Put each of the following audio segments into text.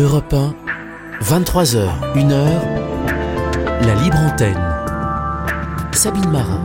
Europe 1, 23h, 1h, la libre antenne. Sabine Marin.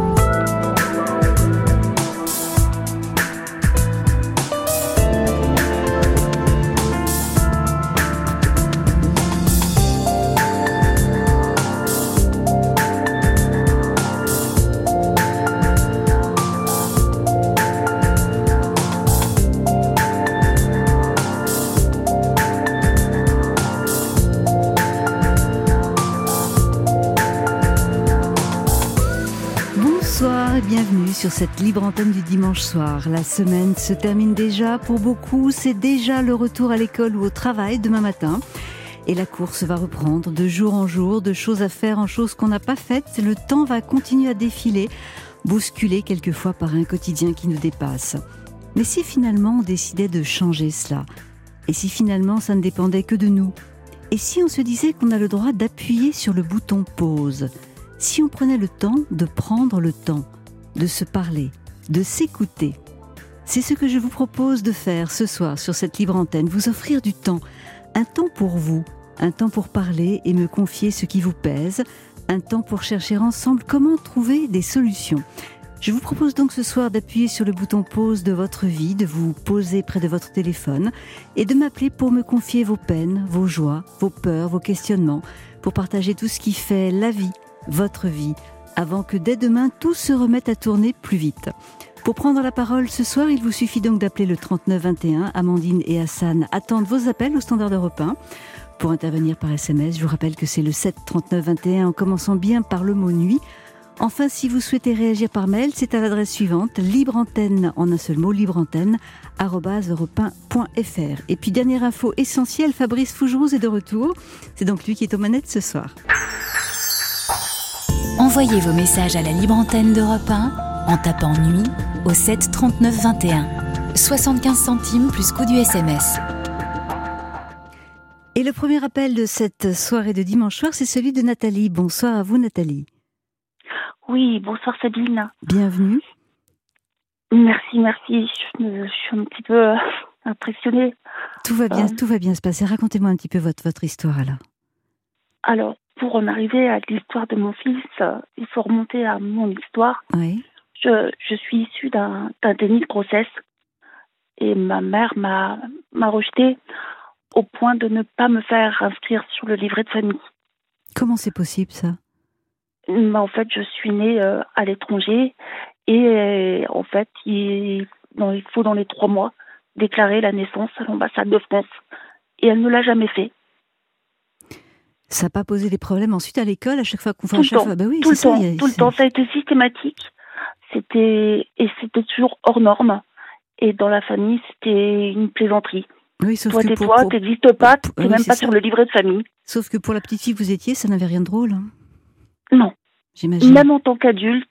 Bienvenue sur cette libre antenne du dimanche soir. La semaine se termine déjà. Pour beaucoup, c'est déjà le retour à l'école ou au travail demain matin. Et la course va reprendre de jour en jour, de choses à faire en choses qu'on n'a pas faites. Le temps va continuer à défiler, bousculé quelquefois par un quotidien qui nous dépasse. Mais si finalement on décidait de changer cela? Et si finalement ça ne dépendait que de nous? Et si on se disait qu'on a le droit d'appuyer sur le bouton pause? Si on prenait le temps de prendre le temps de se parler, de s'écouter. C'est ce que je vous propose de faire ce soir sur cette libre antenne, vous offrir du temps, un temps pour vous, un temps pour parler et me confier ce qui vous pèse, un temps pour chercher ensemble comment trouver des solutions. Je vous propose donc ce soir d'appuyer sur le bouton pause de votre vie, de vous poser près de votre téléphone et de m'appeler pour me confier vos peines, vos joies, vos peurs, vos questionnements, pour partager tout ce qui fait la vie, votre vie, avant que dès demain, tout se remette à tourner plus vite. Pour prendre la parole ce soir, il vous suffit donc d'appeler le 3921. Amandine et Hassan attendent vos appels au standard d'Europe 1. Pour intervenir par SMS, je vous rappelle que c'est le 7 39 21 en commençant bien par le mot nuit. Enfin, si vous souhaitez réagir par mail, c'est à l'adresse suivante, libreantenne, en un seul mot, libreantenne@europe1.fr. Et puis, dernière info essentielle, Fabrice Fougerouz est de retour. C'est donc lui qui est aux manettes ce soir. Envoyez vos messages à la libre antenne d'Europe 1 en tapant nuit au 7 39 21. 75 centimes plus coût du SMS. Et le premier appel de cette soirée de dimanche soir, c'est celui de Nathalie. Bonsoir à vous, Nathalie. Oui, bonsoir Sabine. Bienvenue. Merci. Je suis un petit peu impressionnée. Tout va bien se passer. Racontez-moi un petit peu votre histoire alors. Alors, pour en arriver à l'histoire de mon fils, il faut remonter à mon histoire. Oui. Je suis issue d'un déni de grossesse et ma mère m'a rejetée au point de ne pas me faire inscrire sur le livret de famille. Comment c'est possible ça? En fait, je suis née à l'étranger et en fait, il faut dans les 3 mois déclarer la naissance à l'ambassade de France. Et elle ne l'a jamais fait. Ça n'a pas posé des problèmes ensuite à l'école à chaque fois qu'on fait tout le temps. Ça a été systématique. C'était toujours hors norme. Et dans la famille, c'était une plaisanterie. Oui, sauf toi, que toi, t'existes pas, t'es même pas sur le livret de famille. Sauf que pour la petite fille que vous étiez, ça n'avait rien de drôle. Hein. Non. J'imagine. Même en tant qu'adulte.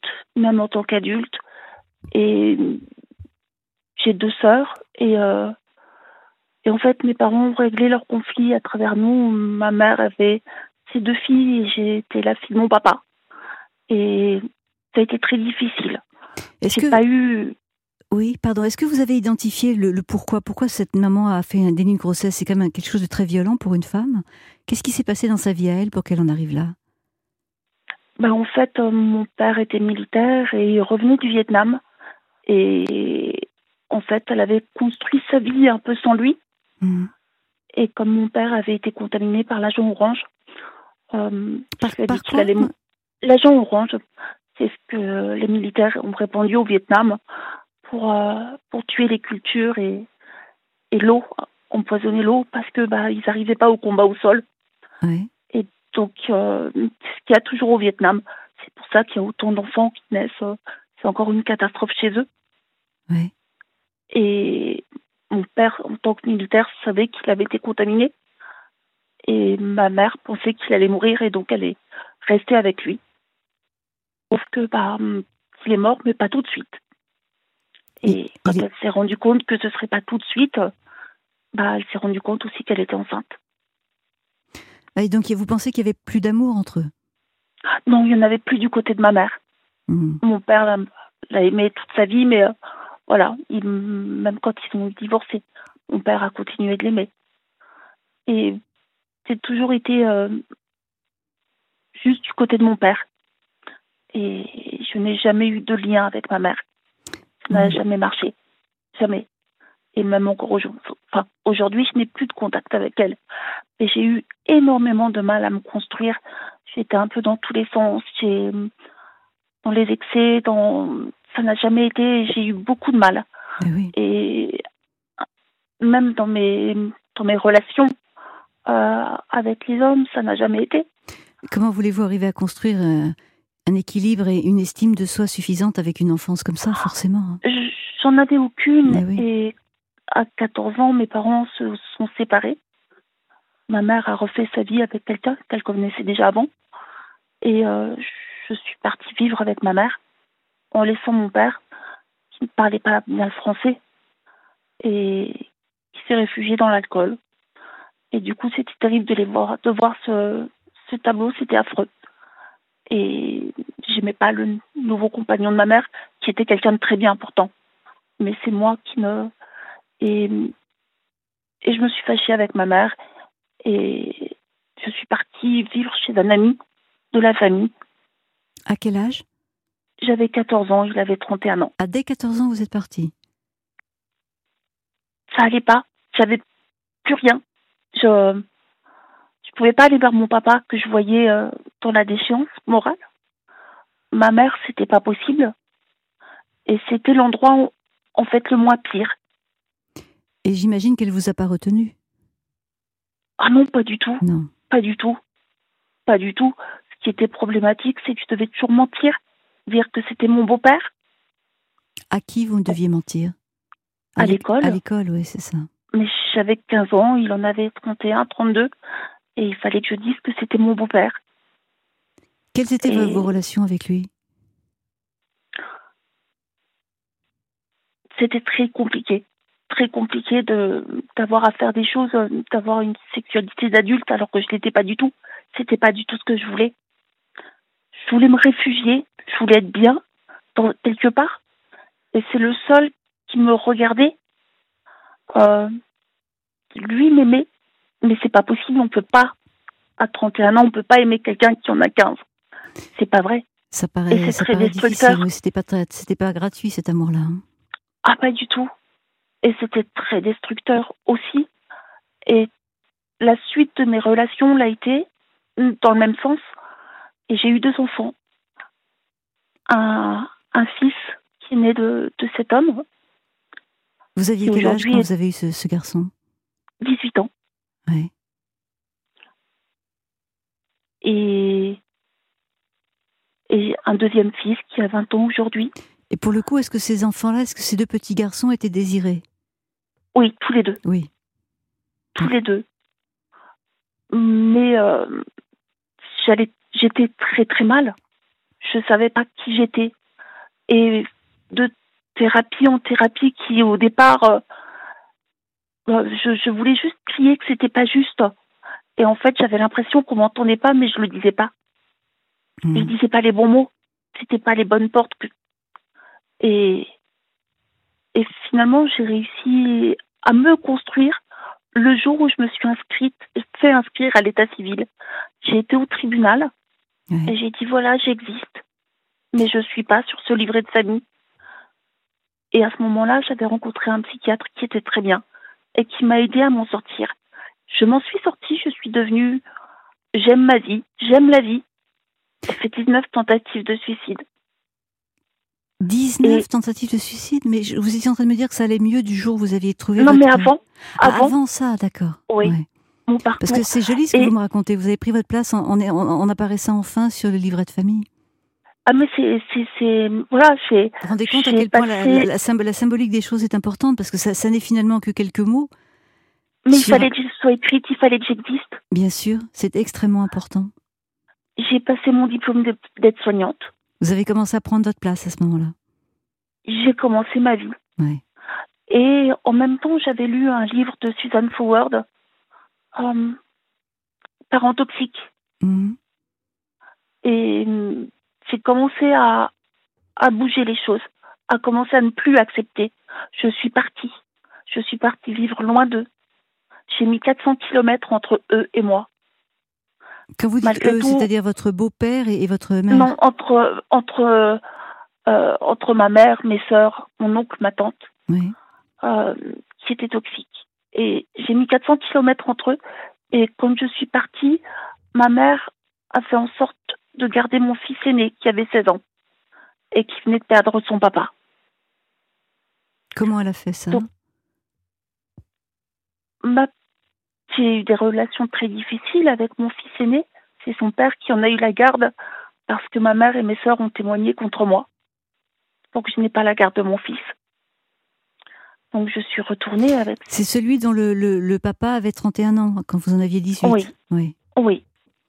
Et j'ai 2 sœurs. Et en fait, mes parents ont réglé leur conflit à travers nous. Ma mère avait ses 2 filles et j'étais la fille de mon papa. Et ça a été très difficile. Oui, pardon. Est-ce que vous avez identifié le pourquoi? Pourquoi cette maman a fait un déni de grossesse? C'est quand même quelque chose de très violent pour une femme. Qu'est-ce qui s'est passé dans sa vie à elle pour qu'elle en arrive là? En fait, mon père était militaire et il revenait du Vietnam. Et en fait, elle avait construit sa vie un peu sans lui. Mmh. Et comme mon père avait été contaminé par l'agent orange, l'agent orange, c'est ce que les militaires ont répandu au Vietnam pour tuer les cultures et l'eau, empoisonner l'eau parce que ils n'arrivaient pas au combat au sol. Oui. Et donc, ce qu'il y a toujours au Vietnam, c'est pour ça qu'il y a autant d'enfants qui naissent. C'est encore une catastrophe chez eux. Oui. Et mon père, en tant que militaire, savait qu'il avait été contaminé. Et ma mère pensait qu'il allait mourir et donc elle est restée avec lui. Sauf que il est mort, mais pas tout de suite. Et quand elle s'est rendue compte que ce serait pas tout de suite, elle s'est rendue compte aussi qu'elle était enceinte. Et donc vous pensez qu'il y avait plus d'amour entre eux? Non, il n'y en avait plus du côté de ma mère. Mmh. Mon père l'a aimé toute sa vie, mais voilà, même quand ils ont divorcé, mon père a continué de l'aimer. Et j'ai toujours été juste du côté de mon père. Et je n'ai jamais eu de lien avec ma mère. Ça n'a jamais marché. Jamais. Et même encore aujourd'hui, je n'ai plus de contact avec elle. Et j'ai eu énormément de mal à me construire. J'étais un peu dans tous les sens. Dans les excès, ça n'a jamais été. J'ai eu beaucoup de mal. Oui. Et même dans mes relations avec les hommes, ça n'a jamais été. Comment voulez-vous arriver à construire un équilibre et une estime de soi suffisante avec une enfance comme ça, forcément? J'en avais aucune. Oui. Et à 14 ans, mes parents se sont séparés. Ma mère a refait sa vie avec quelqu'un qu'elle connaissait déjà avant. Et je suis partie vivre avec ma mère en laissant mon père, qui ne parlait pas bien le français, et qui s'est réfugié dans l'alcool. Et du coup, c'était terrible de voir ce tableau, c'était affreux. Et j'aimais pas le nouveau compagnon de ma mère, qui était quelqu'un de très bien pourtant. Mais c'est moi qui ne... Et je me suis fâchée avec ma mère, et je suis partie vivre chez un ami de la famille. À quel âge? J'avais 14 ans, il avait 31 ans. Ah, dès 14 ans, vous êtes partie? Ça allait pas, j'avais plus rien. Je pouvais pas aller vers mon papa que je voyais dans la déchéance morale. Ma mère, c'était pas possible. Et c'était l'endroit, en fait, le moins pire. Et j'imagine qu'elle vous a pas retenu? Ah non, pas du tout. Non. Pas du tout. Pas du tout. Ce qui était problématique, c'est que je devais toujours mentir. Dire que c'était mon beau-père. À qui vous deviez mentir? À l'école. À l'école, oui, c'est ça. Mais j'avais 15 ans, il en avait 31, 32. Et il fallait que je dise que c'était mon beau-père. Quelles étaient vos relations avec lui? C'était très compliqué. Très compliqué d'avoir à faire des choses, d'avoir une sexualité d'adulte alors que je l'étais pas du tout. C'était pas du tout ce que je voulais. Je voulais me réfugier, je voulais être bien, quelque part. Et c'est le seul qui me regardait. Lui m'aimait, mais c'est pas possible, on peut pas. À 31 ans, on peut pas aimer quelqu'un qui en a 15. C'est pas vrai. Ça paraît, et c'est ça très paraît destructeur. difficile, oui, c'était pas gratuit cet amour-là. Hein. Ah, pas du tout. Et c'était très destructeur aussi. Et la suite de mes relations l'a été dans le même sens. Et j'ai eu 2 enfants. Un fils qui est né de cet homme. Vous aviez quel âge quand vous avez eu ce garçon? 18 ans. Ouais. Et un deuxième fils qui a 20 ans aujourd'hui. Et pour le coup, est-ce que ces enfants-là, est-ce que ces 2 petits garçons étaient désirés? Oui, tous les 2. Oui. Tous les 2. Mais j'étais très très mal. Je savais pas qui j'étais. Et de thérapie en thérapie qui au départ, je voulais juste crier que c'était pas juste. Et en fait, j'avais l'impression qu'on m'entendait pas, mais je le disais pas. Je disais pas les bons mots. C'était pas les bonnes portes. Et finalement, j'ai réussi à me construire le jour où je me suis fait inscrire à l'état civil. J'ai été au tribunal et j'ai dit voilà, j'existe, mais je suis pas sur ce livret de famille. Et à ce moment-là, j'avais rencontré un psychiatre qui était très bien et qui m'a aidé à m'en sortir. Je m'en suis sortie, je suis devenue... J'aime ma vie, j'aime la vie. J'ai fait 19 tentatives de suicide. 19 tentatives de suicide? Mais vous étiez en train de me dire que ça allait mieux du jour où vous aviez trouvé Non, votre... mais avant. Avant ça, d'accord. Oui, ouais. Mon parcours. Parce que c'est joli ce que vous me racontez. Vous avez pris votre place en apparaissant enfin sur le livret de famille. Ah, mais voilà, vous vous rendez compte à quel point la symbolique des choses est importante, parce que ça n'est finalement que quelques mots. Mais il fallait que je sois écrite, il fallait que j'existe. Bien sûr, c'est extrêmement important. J'ai passé mon diplôme d'aide-soignante. Vous avez commencé à prendre votre place à ce moment-là. J'ai commencé ma vie. Ouais. Et en même temps, j'avais lu un livre de Susan Forward, Parents toxiques. Et j'ai commencé à bouger les choses, à commencer à ne plus accepter. Je suis partie vivre loin d'eux. j'ai mis 400 kilomètres entre eux et moi. Quand vous dites Malgré eux, tout, c'est-à-dire votre beau-père et votre mère? non, entre ma mère, mes sœurs, mon oncle, ma tante, Oui. qui étaient toxiques. Et j'ai mis 400 kilomètres entre eux. Et quand je suis partie, ma mère a fait en sorte de garder mon fils aîné, qui avait 16 ans, et qui venait de perdre son papa. Comment elle a fait ça? Donc, ma J'ai eu des relations très difficiles avec mon fils aîné. C'est son père qui en a eu la garde parce que ma mère et mes sœurs ont témoigné contre moi pour que je n'ai pas la garde de mon fils. Donc je suis retournée avec... C'est celui dont le papa avait 31 ans, quand vous en aviez 18? Oui, Oui. oui.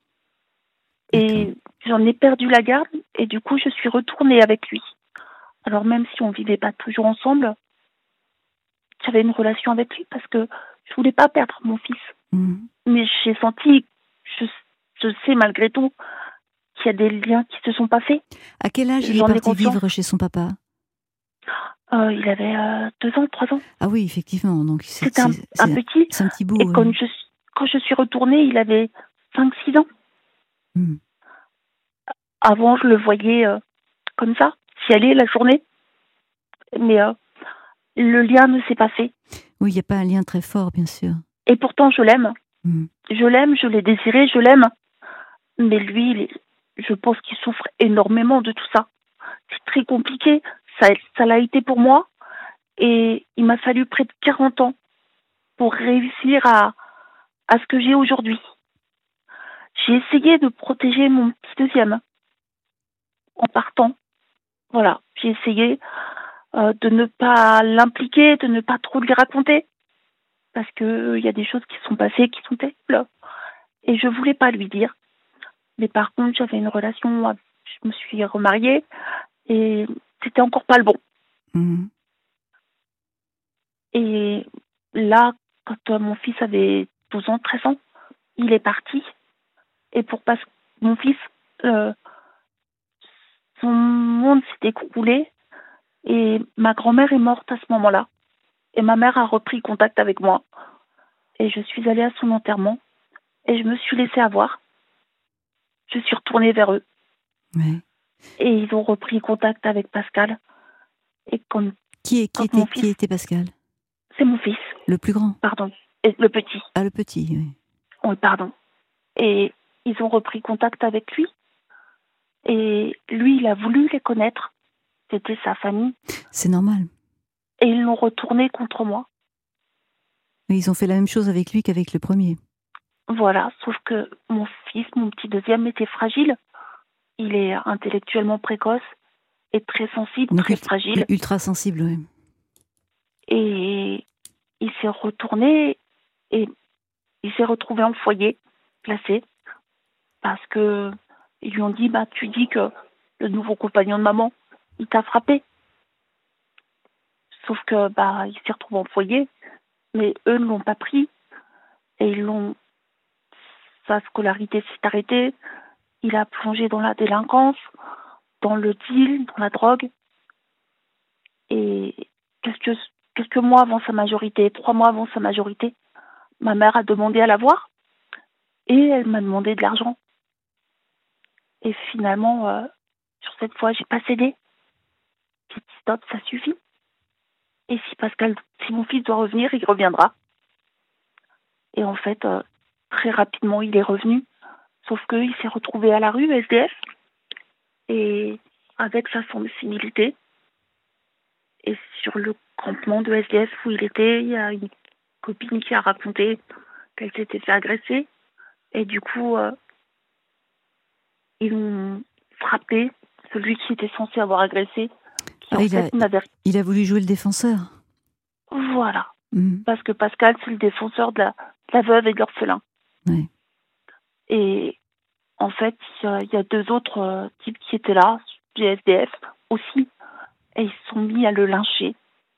Et j'en ai perdu la garde et du coup je suis retournée avec lui. Alors même si on ne vivait pas toujours ensemble, j'avais une relation avec lui parce que je voulais pas perdre mon fils. Mhm. Mais j'ai senti, je sais malgré tout, qu'il y a des liens qui se sont passés. À quel âge il est J'en ai parti conscience. vivre chez son papa? Il avait 2 ans, 3 ans. Ah oui, effectivement. Donc C'était un petit. c'est un petit bout. Et quand je suis retournée, il avait 5-6 ans. Mhm. Avant, je le voyais comme ça, j'y allais la journée. Mais le lien ne s'est pas fait. Oui, il n'y a pas un lien très fort, bien sûr. Et pourtant, je l'aime. Mhm. Je l'aime, je l'ai désiré, je l'aime. Mais lui, je pense qu'il souffre énormément de tout ça. C'est très compliqué. Ça l'a été pour moi. Et il m'a fallu près de 40 ans pour réussir à ce que j'ai aujourd'hui. J'ai essayé de protéger mon petit deuxième en partant. Voilà, j'ai essayé de ne pas l'impliquer, de ne pas trop lui raconter. Parce qu'il y a des choses qui sont passées qui sont terribles. Et je voulais pas lui dire. Mais par contre, j'avais une relation, je me suis remariée et c'était encore pas le bon. Mhm. Et là, quand mon fils avait 12 ans, 13 ans, il est parti. Et pour pas mon fils, son monde s'est écroulé et ma grand-mère est morte à ce moment-là. Et ma mère a repris contact avec moi. Et je suis allée à son enterrement et je me suis laissée avoir. Je suis retournée vers eux. Ouais. Et ils ont repris contact avec Pascal. Et Qui fils, était Pascal? c'est mon fils, Le plus grand? pardon, et le petit. Ah, le petit, oui. Oui, pardon. Et ils ont repris contact avec lui. Et lui, il a voulu les connaître. C'était sa famille. C'est normal. Et ils l'ont retourné contre moi. Mais ils ont fait la même chose avec lui qu'avec le premier. Voilà, sauf que mon fils, mon petit deuxième, était fragile. Il est intellectuellement précoce et très sensible, Donc très fragile. ultra sensible, oui. Et il s'est retourné et il s'est retrouvé en foyer, placé, parce que ils lui ont dit, tu dis que le nouveau compagnon de maman, il t'a frappé. Sauf que il s'est retrouvé en foyer, mais eux ne l'ont pas pris et sa scolarité s'est arrêtée. Il a plongé dans la délinquance, dans le deal, dans la drogue. Et quelques mois avant sa majorité, 3 mois avant sa majorité, ma mère a demandé à la voir et elle m'a demandé de l'argent. Et finalement, sur cette fois, j'ai pas cédé. J'ai dit stop, ça suffit. Et si mon fils doit revenir, il reviendra. Et en fait, très rapidement, il est revenu. Sauf qu'il s'est retrouvé à la rue, SDF. Et avec sa sensibilité. Et sur le campement de SDF où il était, il y a une copine qui a raconté qu'elle s'était fait agresser. Et du coup, ils ont frappé celui qui était censé avoir agressé. Il a voulu jouer le défenseur. Voilà. Mhm. Parce que Pascal, c'est le défenseur de la veuve et de l'orphelin. Ouais. Et en fait, il y a 2 autres types qui étaient là, du SDF aussi, et ils se sont mis à le lyncher.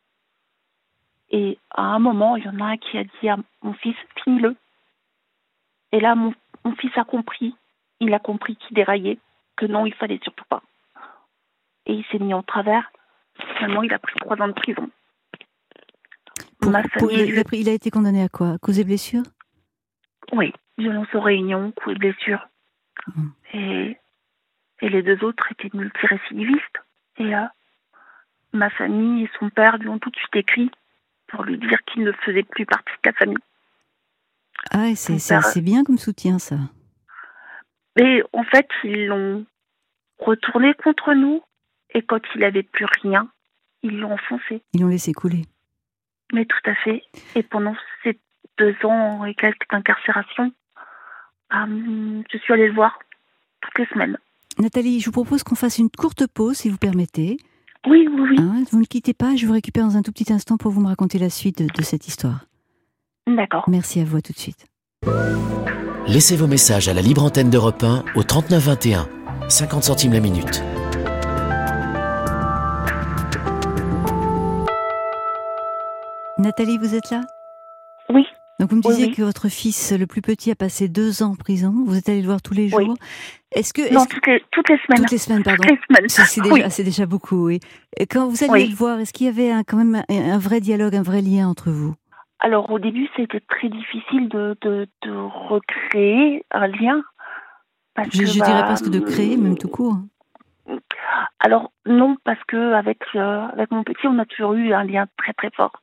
Et à un moment, il y en a un qui a dit à mon fils, finis-le. Et là, mon fils a compris. Il a compris qu'il déraillait, que non, il fallait surtout pas. Et il s'est mis en travers. Finalement, il a pris 3 ans de prison. Il a été condamné à quoi? Cause et blessure? Oui, violence aux réunions, coups et blessures. Et les deux autres étaient multirécidivistes. Et ma famille et son père lui ont tout de suite écrit pour lui dire qu'il ne faisait plus partie de la famille. Ah, c'est bien comme soutien, ça. Mais en fait, ils l'ont retourné contre nous. Et quand il n'avait plus rien, ils l'ont enfoncé. Ils l'ont laissé couler. Mais tout à fait. Et pendant ces 2 ans et quelques d'incarcération, je suis allée le voir toutes les semaines. Nathalie, je vous propose qu'on fasse une courte pause, si vous permettez. Oui. Vous ne quittez pas, je vous récupère dans un tout petit instant pour vous me raconter la suite de cette histoire. D'accord. Merci à vous, à tout de suite. Laissez vos messages à la libre antenne d'Europe 1 au 39 21, 50 centimes la minute. Nathalie, vous êtes là? Oui. Donc vous me disiez que votre fils, le plus petit, a passé 2 ans en prison. Vous êtes allé le voir tous les jours. Oui. Toutes les semaines. Toutes les semaines, pardon. Toutes les semaines. C'est déjà beaucoup, oui. Et quand vous alliez le voir, est-ce qu'il y avait quand même un vrai dialogue, un vrai lien entre vous? Alors au début, c'était très difficile de recréer un lien. Je dirais presque de créer, même tout court. Alors non, parce que avec mon petit, on a toujours eu un lien très très fort.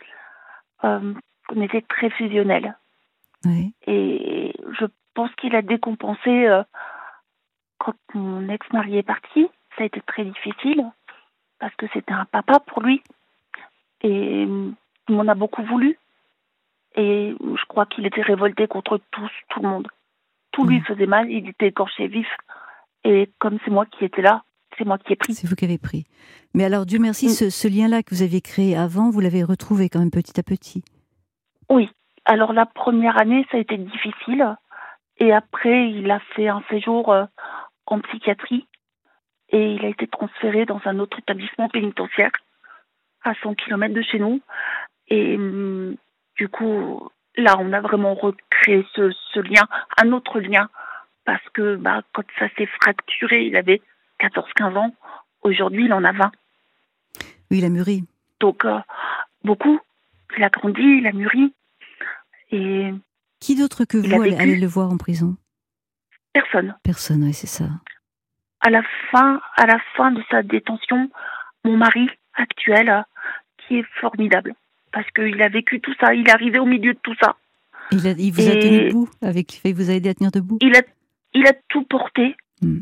On était très fusionnels. Oui. Et je pense qu'il a décompensé quand mon ex-mari est parti. Ça a été très difficile parce que c'était un papa pour lui. Et il m'en a beaucoup voulu. Et je crois qu'il était révolté contre tout le monde. Tout lui faisait mal, il était écorché vif. Et comme c'est moi qui étais là, c'est moi qui ai pris. C'est vous qui avez pris. Mais alors, Dieu merci, ce lien-là que vous aviez créé avant, vous l'avez retrouvé quand même petit à petit. Oui. Alors la première année, ça a été difficile. Et après, il a fait un séjour en psychiatrie. Et il a été transféré dans un autre établissement pénitentiaire à 100 km de chez nous. Et du coup, là, on a vraiment recréé ce lien, un autre lien. Parce que quand ça s'est fracturé, il avait 14-15 ans. Aujourd'hui, il en a 20. Oui, il a mûri. Donc, beaucoup. Il a grandi, il a mûri. Et qui d'autre que vous allez le voir en prison? Personne. Personne, oui, c'est ça. À la fin de sa détention, mon mari actuel, qui est formidable. Parce qu'il a vécu tout ça, il est arrivé au milieu de tout ça. Il vous a tenu debout, il vous a aidé à tenir debout. Il a tout porté.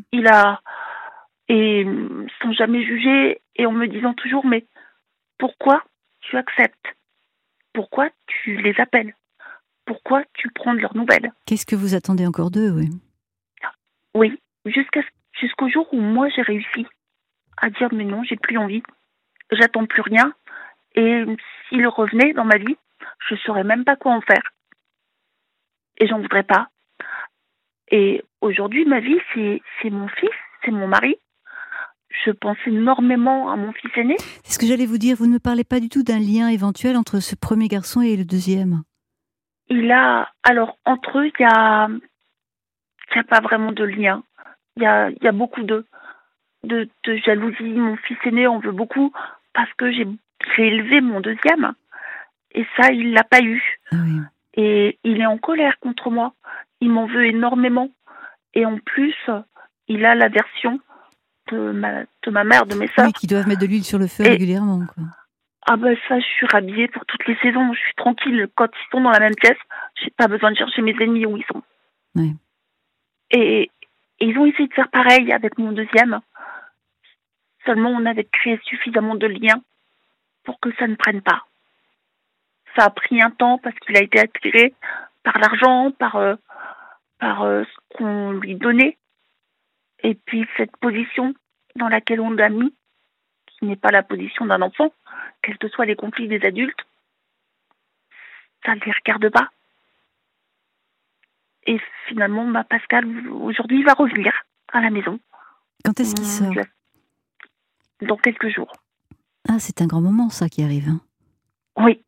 Et sans jamais juger, et en me disant toujours, mais pourquoi tu acceptes? Pourquoi tu les appelles? Pourquoi tu prends de leurs nouvelles? Qu'est-ce que vous attendez encore d'eux, oui? Oui, jusqu'au jour où moi j'ai réussi à dire, mais non, j'ai plus envie, j'attends plus rien, et s'il revenait dans ma vie, je saurais même pas quoi en faire. Et j'en voudrais pas. Et aujourd'hui, ma vie, c'est mon fils, c'est mon mari. Je pense énormément à mon fils aîné. C'est ce que j'allais vous dire. Vous ne me parlez pas du tout d'un lien éventuel entre ce premier garçon et le deuxième. Alors, entre eux, il y a pas vraiment de lien. Il y a beaucoup de jalousie. Mon fils aîné en veut beaucoup parce que j'ai élevé mon deuxième. Et ça, il l'a pas eu. Ah oui. Et il est en colère contre moi. Il m'en veut énormément. Et en plus, il a l'aversion de ma mère, de mes sœurs. Oui, qui doivent mettre de l'huile sur le feu régulièrement, quoi. Ah ça, je suis rhabillée pour toutes les saisons. Je suis tranquille. Quand ils sont dans la même pièce, j'ai pas besoin de chercher mes ennemis où ils sont. Oui. Et ils ont essayé de faire pareil avec mon deuxième. Seulement, on avait créé suffisamment de liens pour que ça ne prenne pas. Ça a pris un temps parce qu'il a été attiré par l'argent, par ce qu'on lui donnait. Et puis cette position dans laquelle on l'a mis, qui n'est pas la position d'un enfant, quels que soient les conflits des adultes, ça ne les regarde pas. Et finalement, Pascal, aujourd'hui, il va revenir à la maison. Quand est-ce qu'il sort? Dans quelques jours. Ah, c'est un grand moment, ça, qui arrive. Hein. Oui.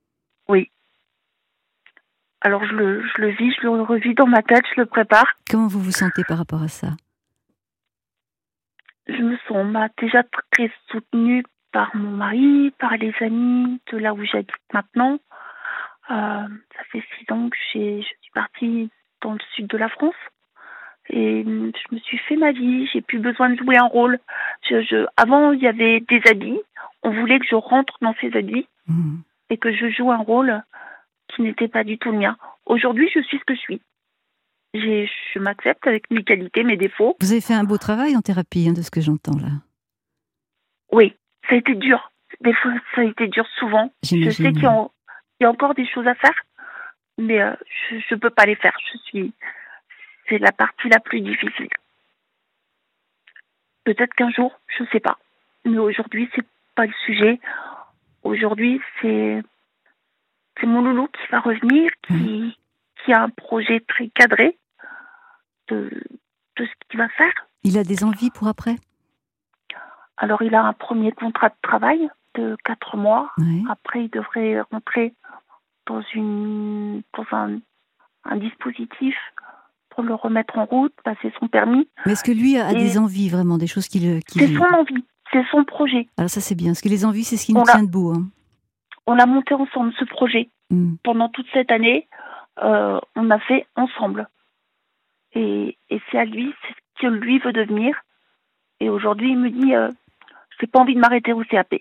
Alors, je le vis, je le revis dans ma tête, je le prépare. Comment vous vous sentez par rapport à ça? Je me sens déjà très soutenue par mon mari, par les amis de là où j'habite maintenant. Ça fait 6 ans que je suis partie dans le sud de la France et je me suis fait ma vie. J'ai plus besoin de jouer un rôle. Avant, il y avait des habits. On voulait que je rentre dans ces habits et que je joue un rôle qui n'était pas du tout le mien. Aujourd'hui, je suis ce que je suis. Je m'accepte avec mes qualités, mes défauts. Vous avez fait un beau travail en thérapie, de ce que j'entends là. Oui, ça a été dur. Des fois, ça a été dur souvent. J'imagine. Je sais qu'il y a encore des choses à faire, mais je peux pas les faire. C'est la partie la plus difficile. Peut-être qu'un jour, je sais pas. Mais aujourd'hui, c'est pas le sujet. Aujourd'hui, c'est mon loulou qui va revenir, qui a un projet très cadré de ce qu'il va faire. Il a des envies pour après? Alors, il a un premier contrat de travail de 4 mois. Oui. Après, il devrait rentrer dans un dispositif pour le remettre en route, passer son permis. Mais est-ce que lui a des envies, vraiment, des choses C'est son envie, c'est son projet. Alors ça, c'est bien. Parce que les envies, c'est ce qui nous tient debout. Hein. On l'a monté ensemble, ce projet. Pendant toute cette année, on a fait ensemble. Et c'est à lui, c'est ce que lui veut devenir. Et aujourd'hui, il me dit, j'ai pas envie de m'arrêter au CAP.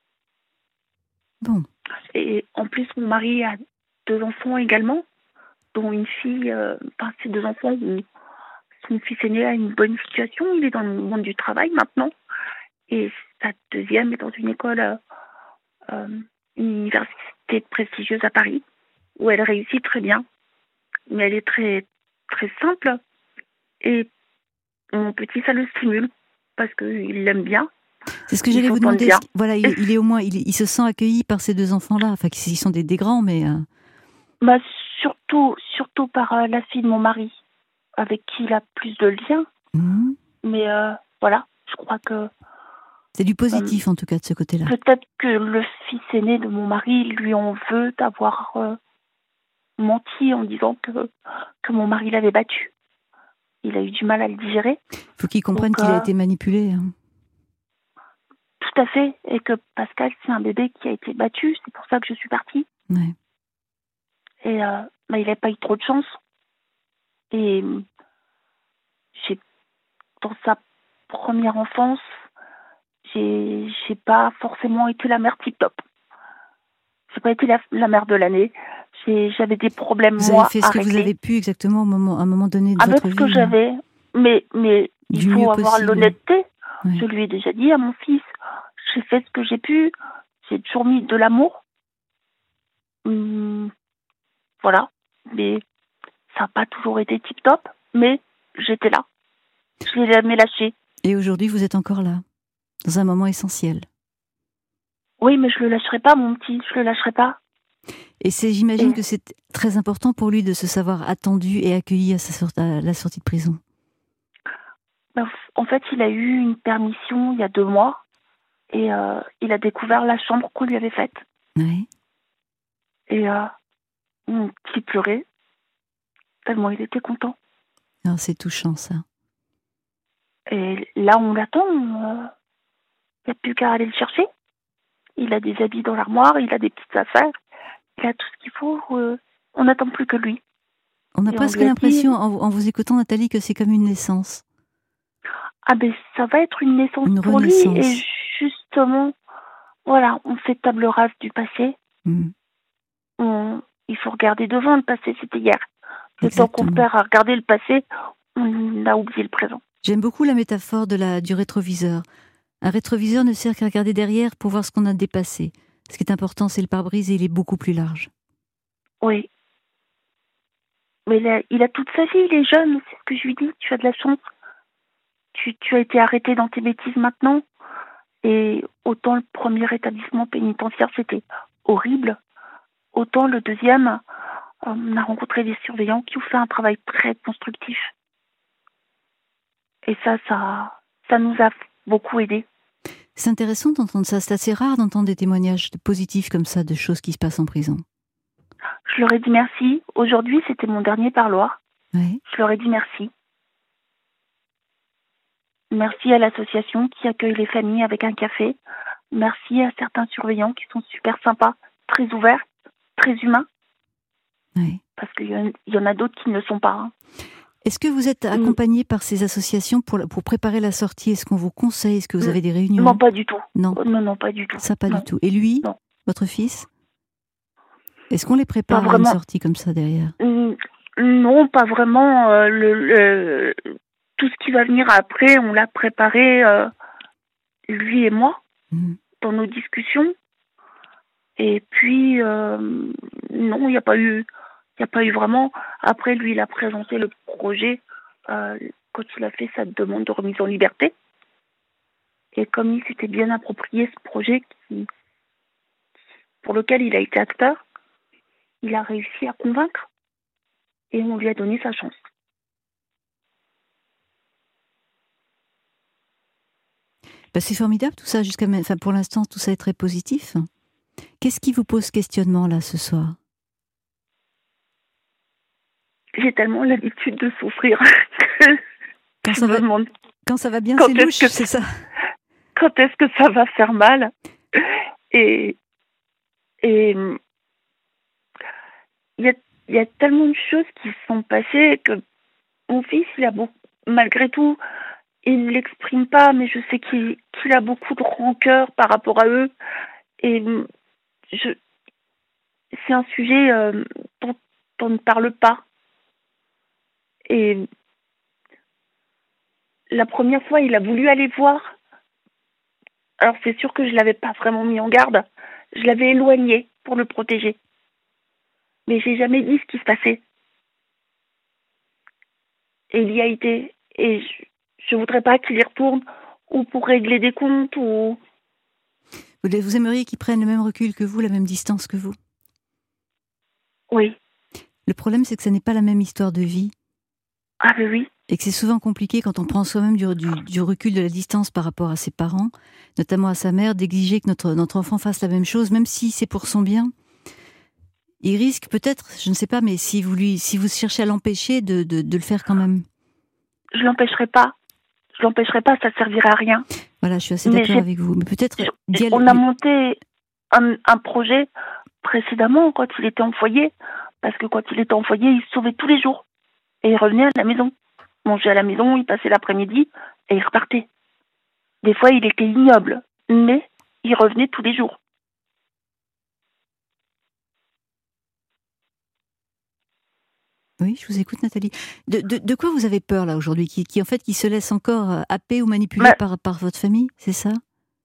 Bon. Et en plus, mon mari a 2 enfants également, dont une fille, ces 2 enfants, son fils aîné a une bonne situation, il est dans le monde du travail maintenant. Et sa deuxième est dans une école, une université prestigieuse à Paris, où elle réussit très bien. Mais elle est très, très simple. Et mon petit, ça le stimule, parce qu'il l'aime bien. C'est ce que j'allais vous demander. Voilà, il est au moins, il se sent accueilli par ces 2 enfants-là. Enfin, ils sont des grands, mais. Surtout par la fille de mon mari, avec qui il a plus de liens. Mais voilà, je crois que. C'est du positif, en tout cas, de ce côté-là. Peut-être que le fils aîné de mon mari lui en veut d'avoir menti en disant que mon mari l'avait battu. Il a eu du mal à le digérer. Il faut qu'il comprenne qu'il a été manipulé. Hein. Tout à fait. Et que Pascal, c'est un bébé qui a été battu. C'est pour ça que je suis partie. Ouais. Et il n'a pas eu trop de chance. Et dans sa première enfance, j'ai pas forcément été la mère tip-top. J'ai pas été la mère de l'année. J'avais des problèmes, vous avez fait ce que vous avez pu exactement à un moment donné de votre vie. Avec ce que j'avais. Mais il faut avoir l'honnêteté. Ouais. Je lui ai déjà dit à mon fils, j'ai fait ce que j'ai pu. J'ai toujours mis de l'amour. Voilà. Mais ça n'a pas toujours été tip-top. Mais j'étais là. Je l'ai jamais lâché. Et aujourd'hui, vous êtes encore là, dans un moment essentiel. Oui, mais je le lâcherai pas, mon petit. Je le lâcherai pas. Et j'imagine que c'est très important pour lui de se savoir attendu et accueilli à la sortie de prison. En fait, il a eu une permission il y a 2 mois et il a découvert la chambre qu'on lui avait faite. Oui. Et il pleurait tellement il était content. Non, c'est touchant, ça. Et là, on l'attend. Il n'y a plus qu'à aller le chercher. Il a des habits dans l'armoire, il a des petites affaires. Il a tout ce qu'il faut. On n'attend plus que lui. On a presque l'impression, en vous écoutant, Nathalie, que c'est comme une naissance. Ah ben, ça va être une naissance pour renaissance. lui. Et justement, voilà, on fait table rase du passé. Il faut regarder devant. Le passé, c'était hier. Le temps qu'on perd à regarder le passé, on a oublié le présent. J'aime beaucoup la métaphore du rétroviseur. Un rétroviseur ne sert qu'à regarder derrière pour voir ce qu'on a dépassé. Ce qui est important, c'est le pare-brise et il est beaucoup plus large. Oui. Mais il a toute sa vie, il est jeune, c'est ce que je lui dis. Tu as de la chance. Tu as été arrêté dans tes bêtises maintenant. Et autant le premier établissement pénitentiaire, c'était horrible. Autant le deuxième, on a rencontré des surveillants qui ont fait un travail très constructif. Et ça nous a beaucoup aidés. C'est intéressant d'entendre ça. C'est assez rare d'entendre des témoignages positifs comme ça, de choses qui se passent en prison. Je leur ai dit merci. Aujourd'hui, c'était mon dernier parloir. Oui. Je leur ai dit merci. Merci à l'association qui accueille les familles avec un café. merci à certains surveillants qui sont super sympas, très ouverts, très humains. Oui. Parce qu'il y en a d'autres qui ne le sont pas. Hein. Est-ce que vous êtes accompagné par ces associations pour préparer la sortie? Est-ce qu'on vous conseille? Est-ce que vous avez des réunions? Non, pas du tout. Non, non, pas du tout. Ça, pas non. du tout. Et lui, non. votre fils? Est-ce qu'on les prépare à une sortie comme ça derrière? Non, pas vraiment. Tout ce qui va venir après, on l'a préparé, lui et moi, dans nos discussions. Et puis, non, il n'y a pas eu vraiment. Après, lui, il a présenté le projet quand il a fait sa demande de remise en liberté. Et comme il s'était bien approprié ce projet pour lequel il a été acteur, il a réussi à convaincre et on lui a donné sa chance. C'est formidable tout ça, pour l'instant, tout ça est très positif. Qu'est-ce qui vous pose questionnement là ce soir? J'ai tellement l'habitude de souffrir que quand ça va bien, c'est louche, c'est ça. Quand est-ce que ça va faire mal? Et il y a tellement de choses qui se sont passées que mon fils, malgré tout, il ne l'exprime pas, mais je sais qu'il a beaucoup de rancœur par rapport à eux. Et c'est un sujet dont on ne parle pas. Et la première fois, il a voulu aller voir. Alors c'est sûr que je ne l'avais pas vraiment mis en garde. Je l'avais éloigné pour le protéger. Mais j'ai jamais dit ce qui se passait. Et il y a été. Et je voudrais pas qu'il y retourne, ou pour régler des comptes, ou... Vous aimeriez qu'il prenne le même recul que vous, la même distance que vous? Oui. Le problème, c'est que ça n'est pas la même histoire de vie. Ah ben oui. Et que c'est souvent compliqué quand on prend soi-même du recul de la distance par rapport à ses parents, notamment à sa mère, d'exiger que notre enfant fasse la même chose, même si c'est pour son bien. Il risque peut-être, je ne sais pas, mais si vous cherchez à l'empêcher de le faire quand même. Je l'empêcherai pas. Ça ne servirait à rien. Voilà, je suis assez d'accord avec vous. Mais peut-être... On a monté un projet précédemment quand il était en foyer, parce que quand il était en foyer, il se sauvait tous les jours. Et il revenait à la maison. Mangeait à la maison, il passait l'après-midi et il repartait. Des fois, il était ignoble, mais il revenait tous les jours. Oui, je vous écoute, Nathalie. De quoi vous avez peur là aujourd'hui, qui en fait qui se laisse encore happer ou manipuler par votre famille, c'est ça?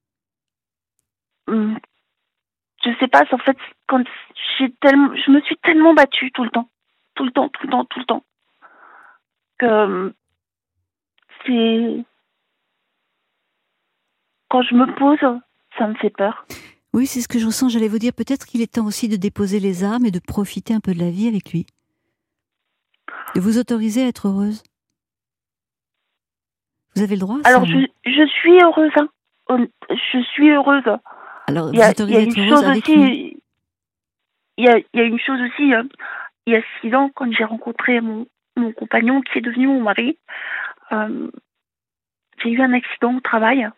Je sais pas, en fait, quand je me suis tellement battue tout le temps, que c'est quand je me pose, ça me fait peur. Oui, c'est ce que je ressens. J'allais vous dire, peut-être qu'il est temps aussi de déposer les armes et de profiter un peu de la vie avec lui. De vous autoriser à être heureuse. Vous avez le droit? Alors, je suis heureuse. Hein. Je suis heureuse. Alors, vous autorisez à être heureuse avec lui? Il y a une chose aussi. Il y a 6 ans, quand j'ai rencontré mon compagnon, qui est devenu mon mari, j'ai eu un accident au travail.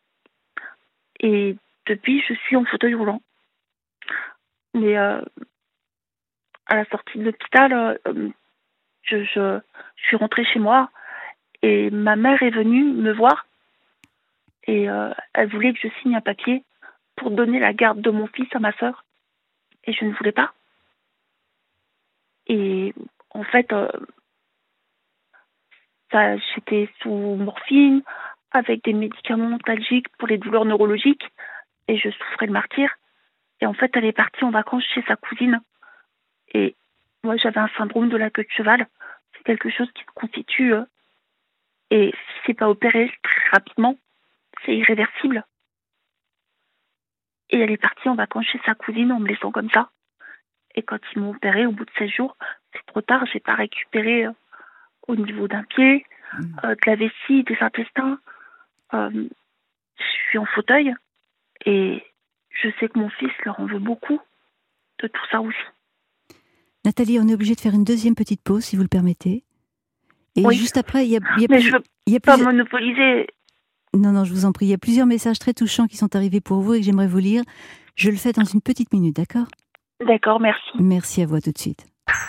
Et depuis, je suis en fauteuil roulant. Mais à la sortie de l'hôpital... Je suis rentrée chez moi et ma mère est venue me voir et elle voulait que je signe un papier pour donner la garde de mon fils à ma sœur et je ne voulais pas. Et en fait, j'étais sous morphine avec des médicaments antalgiques pour les douleurs neurologiques et je souffrais le martyre. Et en fait, elle est partie en vacances chez sa cousine et moi, j'avais un syndrome de la queue de cheval. C'est quelque chose qui se constitue. Et si c'est pas opéré très rapidement, c'est irréversible. Et elle est partie en vacances chez sa cousine en me laissant comme ça. Et quand ils m'ont opéré, au bout de 16 jours, c'est trop tard. J'ai pas récupéré au niveau d'un pied, de la vessie, des intestins. Je suis en fauteuil. Et je sais que mon fils leur en veut beaucoup de tout ça aussi. Nathalie, on est obligé de faire une deuxième petite pause, si vous le permettez. Et oui. Juste après, il y a mais je ne veux pas monopoliser Non, je vous en prie. Il y a plusieurs messages très touchants qui sont arrivés pour vous et que j'aimerais vous lire. Je le fais dans une petite minute, d'accord ? D'accord, merci. Merci à vous, à tout de suite.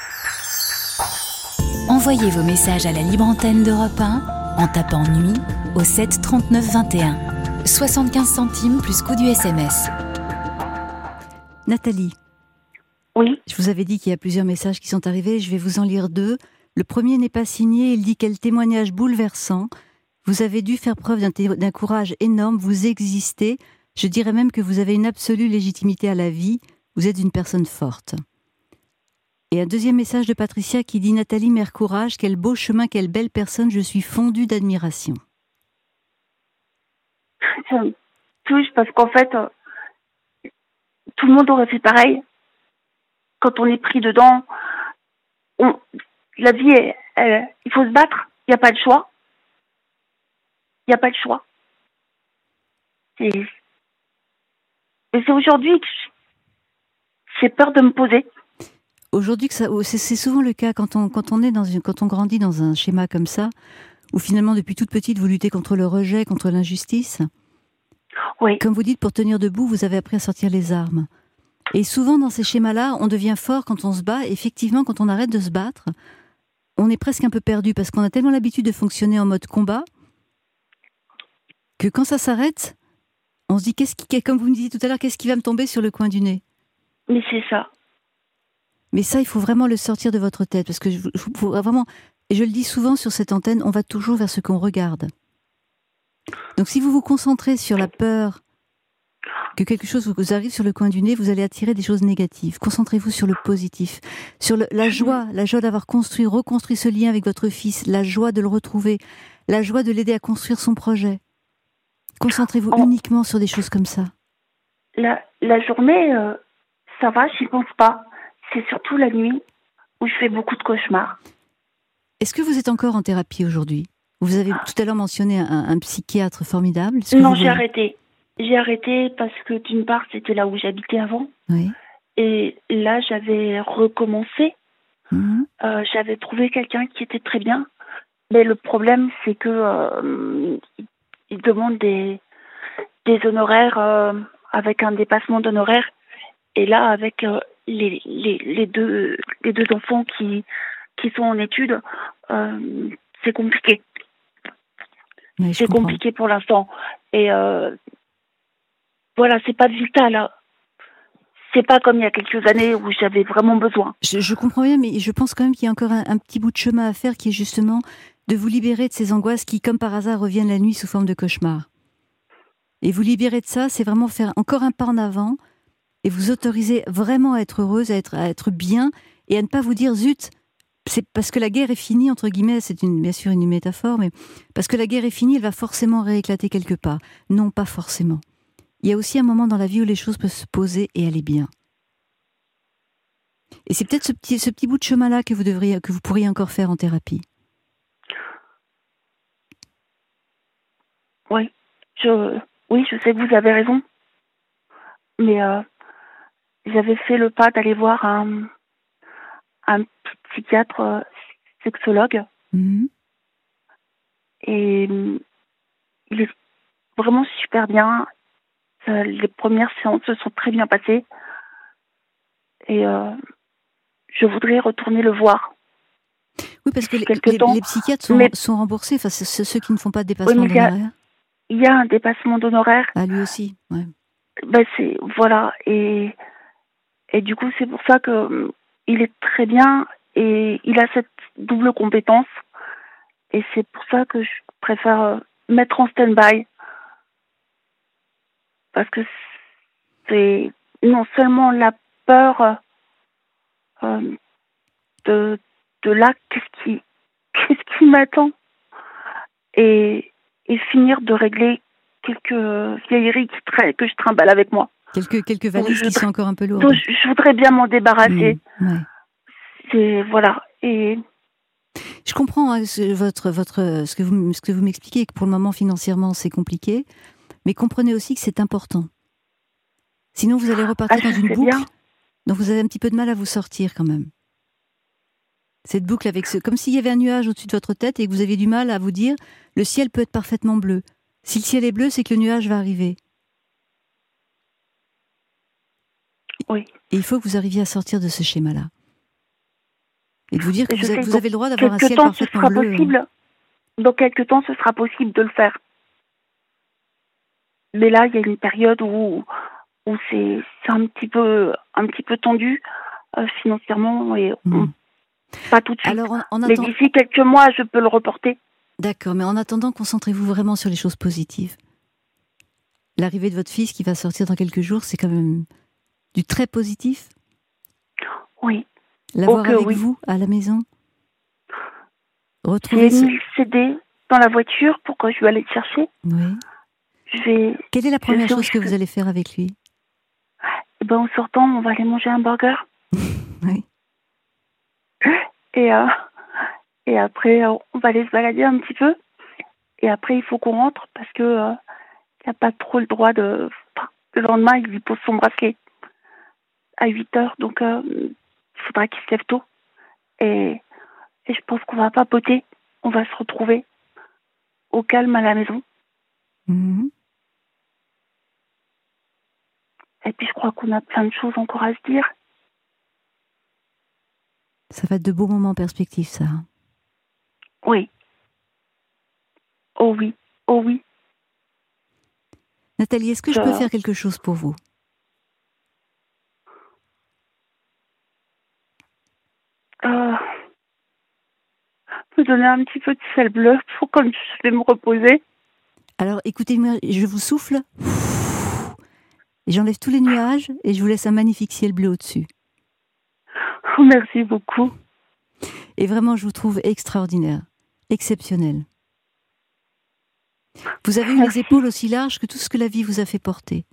Envoyez vos messages à la libre antenne d'Europe 1 en tapant nuit au 7 39 21. 75 centimes plus coût du SMS. Nathalie. Oui. Je vous avais dit qu'il y a plusieurs messages qui sont arrivés. Je vais vous en lire 2. Le premier n'est pas signé. Il dit: quel témoignage bouleversant. Vous avez dû faire preuve d'un courage énorme. Vous existez. Je dirais même que vous avez une absolue légitimité à la vie. Vous êtes une personne forte. Et un deuxième message de Patricia qui dit: Nathalie, mère courage, quel beau chemin, quelle belle personne. Je suis fondue d'admiration. Ça me touche parce qu'en fait, tout le monde aurait fait pareil. Quand on est pris dedans, la vie, il faut se battre. Il n'y a pas de choix. Il n'y a pas de choix. Et c'est aujourd'hui que j'ai peur de me poser. Aujourd'hui, c'est souvent le cas quand on grandit dans un schéma comme ça, où finalement depuis toute petite vous luttez contre le rejet, contre l'injustice. Oui. Comme vous dites, pour tenir debout, vous avez appris à sortir les armes. Et souvent dans ces schémas-là, on devient fort quand on se bat. Et effectivement, quand on arrête de se battre, on est presque un peu perdu parce qu'on a tellement l'habitude de fonctionner en mode combat que quand ça s'arrête, on se dit comme vous me disiez tout à l'heure, qu'est-ce qui va me tomber sur le coin du nez ? Mais c'est ça. Mais ça, il faut vraiment le sortir de votre tête parce que vraiment, et je le dis souvent sur cette antenne, on va toujours vers ce qu'on regarde. Donc si vous vous concentrez sur la peur que quelque chose vous arrive sur le coin du nez, vous allez attirer des choses négatives. Concentrez-vous sur le positif, sur la joie d'avoir reconstruit ce lien avec votre fils, la joie de le retrouver, la joie de l'aider à construire son projet. Concentrez-vous uniquement sur des choses comme ça. La journée, ça va, j'y pense pas. C'est surtout la nuit où je fais beaucoup de cauchemars. Est-ce que vous êtes encore en thérapie aujourd'hui ? Vous avez tout à l'heure mentionné un psychiatre formidable. Non, j'ai arrêté. J'ai arrêté parce que d'une part, c'était là où j'habitais avant. Oui. Et là, j'avais recommencé. J'avais trouvé quelqu'un qui était très bien. Mais le problème, c'est que il demande des honoraires avec un dépassement d'honoraires. Et là, avec les deux enfants qui sont en études, c'est compliqué. Oui, c'est compliqué pour l'instant. Et voilà, c'est pas vital. Hein. C'est pas comme il y a quelques années où j'avais vraiment besoin. Je comprends bien, mais je pense quand même qu'il y a encore un petit bout de chemin à faire qui est justement de vous libérer de ces angoisses qui, comme par hasard, reviennent la nuit sous forme de cauchemars. Et vous libérer de ça, c'est vraiment faire encore un pas en avant et vous autoriser vraiment à être heureuse, à être bien et à ne pas vous dire zut, c'est parce que la guerre est finie, entre guillemets, c'est bien sûr une métaphore, mais parce que la guerre est finie, elle va forcément rééclater quelque part. Non, pas forcément. Il y a aussi un moment dans la vie où les choses peuvent se poser et aller bien. Et c'est peut-être ce petit bout de chemin-là que vous pourriez encore faire en thérapie. Oui, je sais que vous avez raison. Mais j'avais fait le pas d'aller voir un psychiatre sexologue. Et il est vraiment super bien. Les premières séances se sont très bien passées. Et je voudrais retourner le voir. Oui, parce que les psychiatres sont remboursés, enfin, c'est ceux qui ne font pas de dépassement d'honoraires. Il y a un dépassement d'honoraires. Ah, lui aussi, ouais. Voilà. Et du coup, c'est pour ça que il est très bien et il a cette double compétence. Et c'est pour ça que je préfère mettre en stand-by. Parce que c'est non seulement la peur de là, qu'est-ce qui m'attend et finir de régler quelques vieilleries que je trimballe avec moi. Quelques valises qui sont encore un peu lourdes. Donc je voudrais bien m'en débarrasser. Ouais. C'est voilà. Et je comprends hein, ce que vous m'expliquez, que pour le moment financièrement c'est compliqué, mais comprenez aussi que c'est important. Sinon vous allez repartir dans une boucle dont vous avez un petit peu de mal à vous sortir quand même. Cette boucle avec comme s'il y avait un nuage au-dessus de votre tête et que vous aviez du mal à vous dire le ciel peut être parfaitement bleu. Si le ciel est bleu, c'est que le nuage va arriver. Oui. Et il faut que vous arriviez à sortir de ce schéma-là. Et de vous dire que vous avez le droit d'avoir un Quelque ciel temps, ce parfaitement sera bleu. possible. Dans quelques temps, ce sera possible de le faire. Mais là, il y a une période où c'est un petit peu tendu financièrement et pas tout de suite. Alors, Mais d'ici quelques mois, je peux le reporter. D'accord, mais en attendant, concentrez-vous vraiment sur les choses positives. L'arrivée de votre fils qui va sortir dans quelques jours, c'est quand même du très positif. Oui. L'avoir avec vous à la maison. J'ai mis le CD dans la voiture pour que je vais aller le chercher. Oui. Quelle est la première chose que vous allez faire avec lui? En sortant, on va aller manger un burger. Oui. Et après, on va aller se balader un petit peu. Et après, il faut qu'on rentre parce que il n'a pas trop le droit de... le lendemain, il lui pose son bracelet à 8h. Donc, il faudra qu'il se lève tôt. Et je pense qu'on va papoter. On va se retrouver au calme à la maison. Mmh. Et puis, je crois qu'on a plein de choses encore à se dire. Ça va être de beaux moments en perspective, ça. Oui. Oh oui. Oh oui. Nathalie, est-ce que je peux faire quelque chose pour vous? Me donner un petit peu de sel bleu pour quand je vais me reposer. Alors, écoutez-moi, je vous souffle. Et j'enlève tous les nuages et je vous laisse un magnifique ciel bleu au-dessus. Oh, merci beaucoup. Et vraiment, je vous trouve extraordinaire, exceptionnel. Vous avez eu les épaules aussi larges que tout ce que la vie vous a fait porter.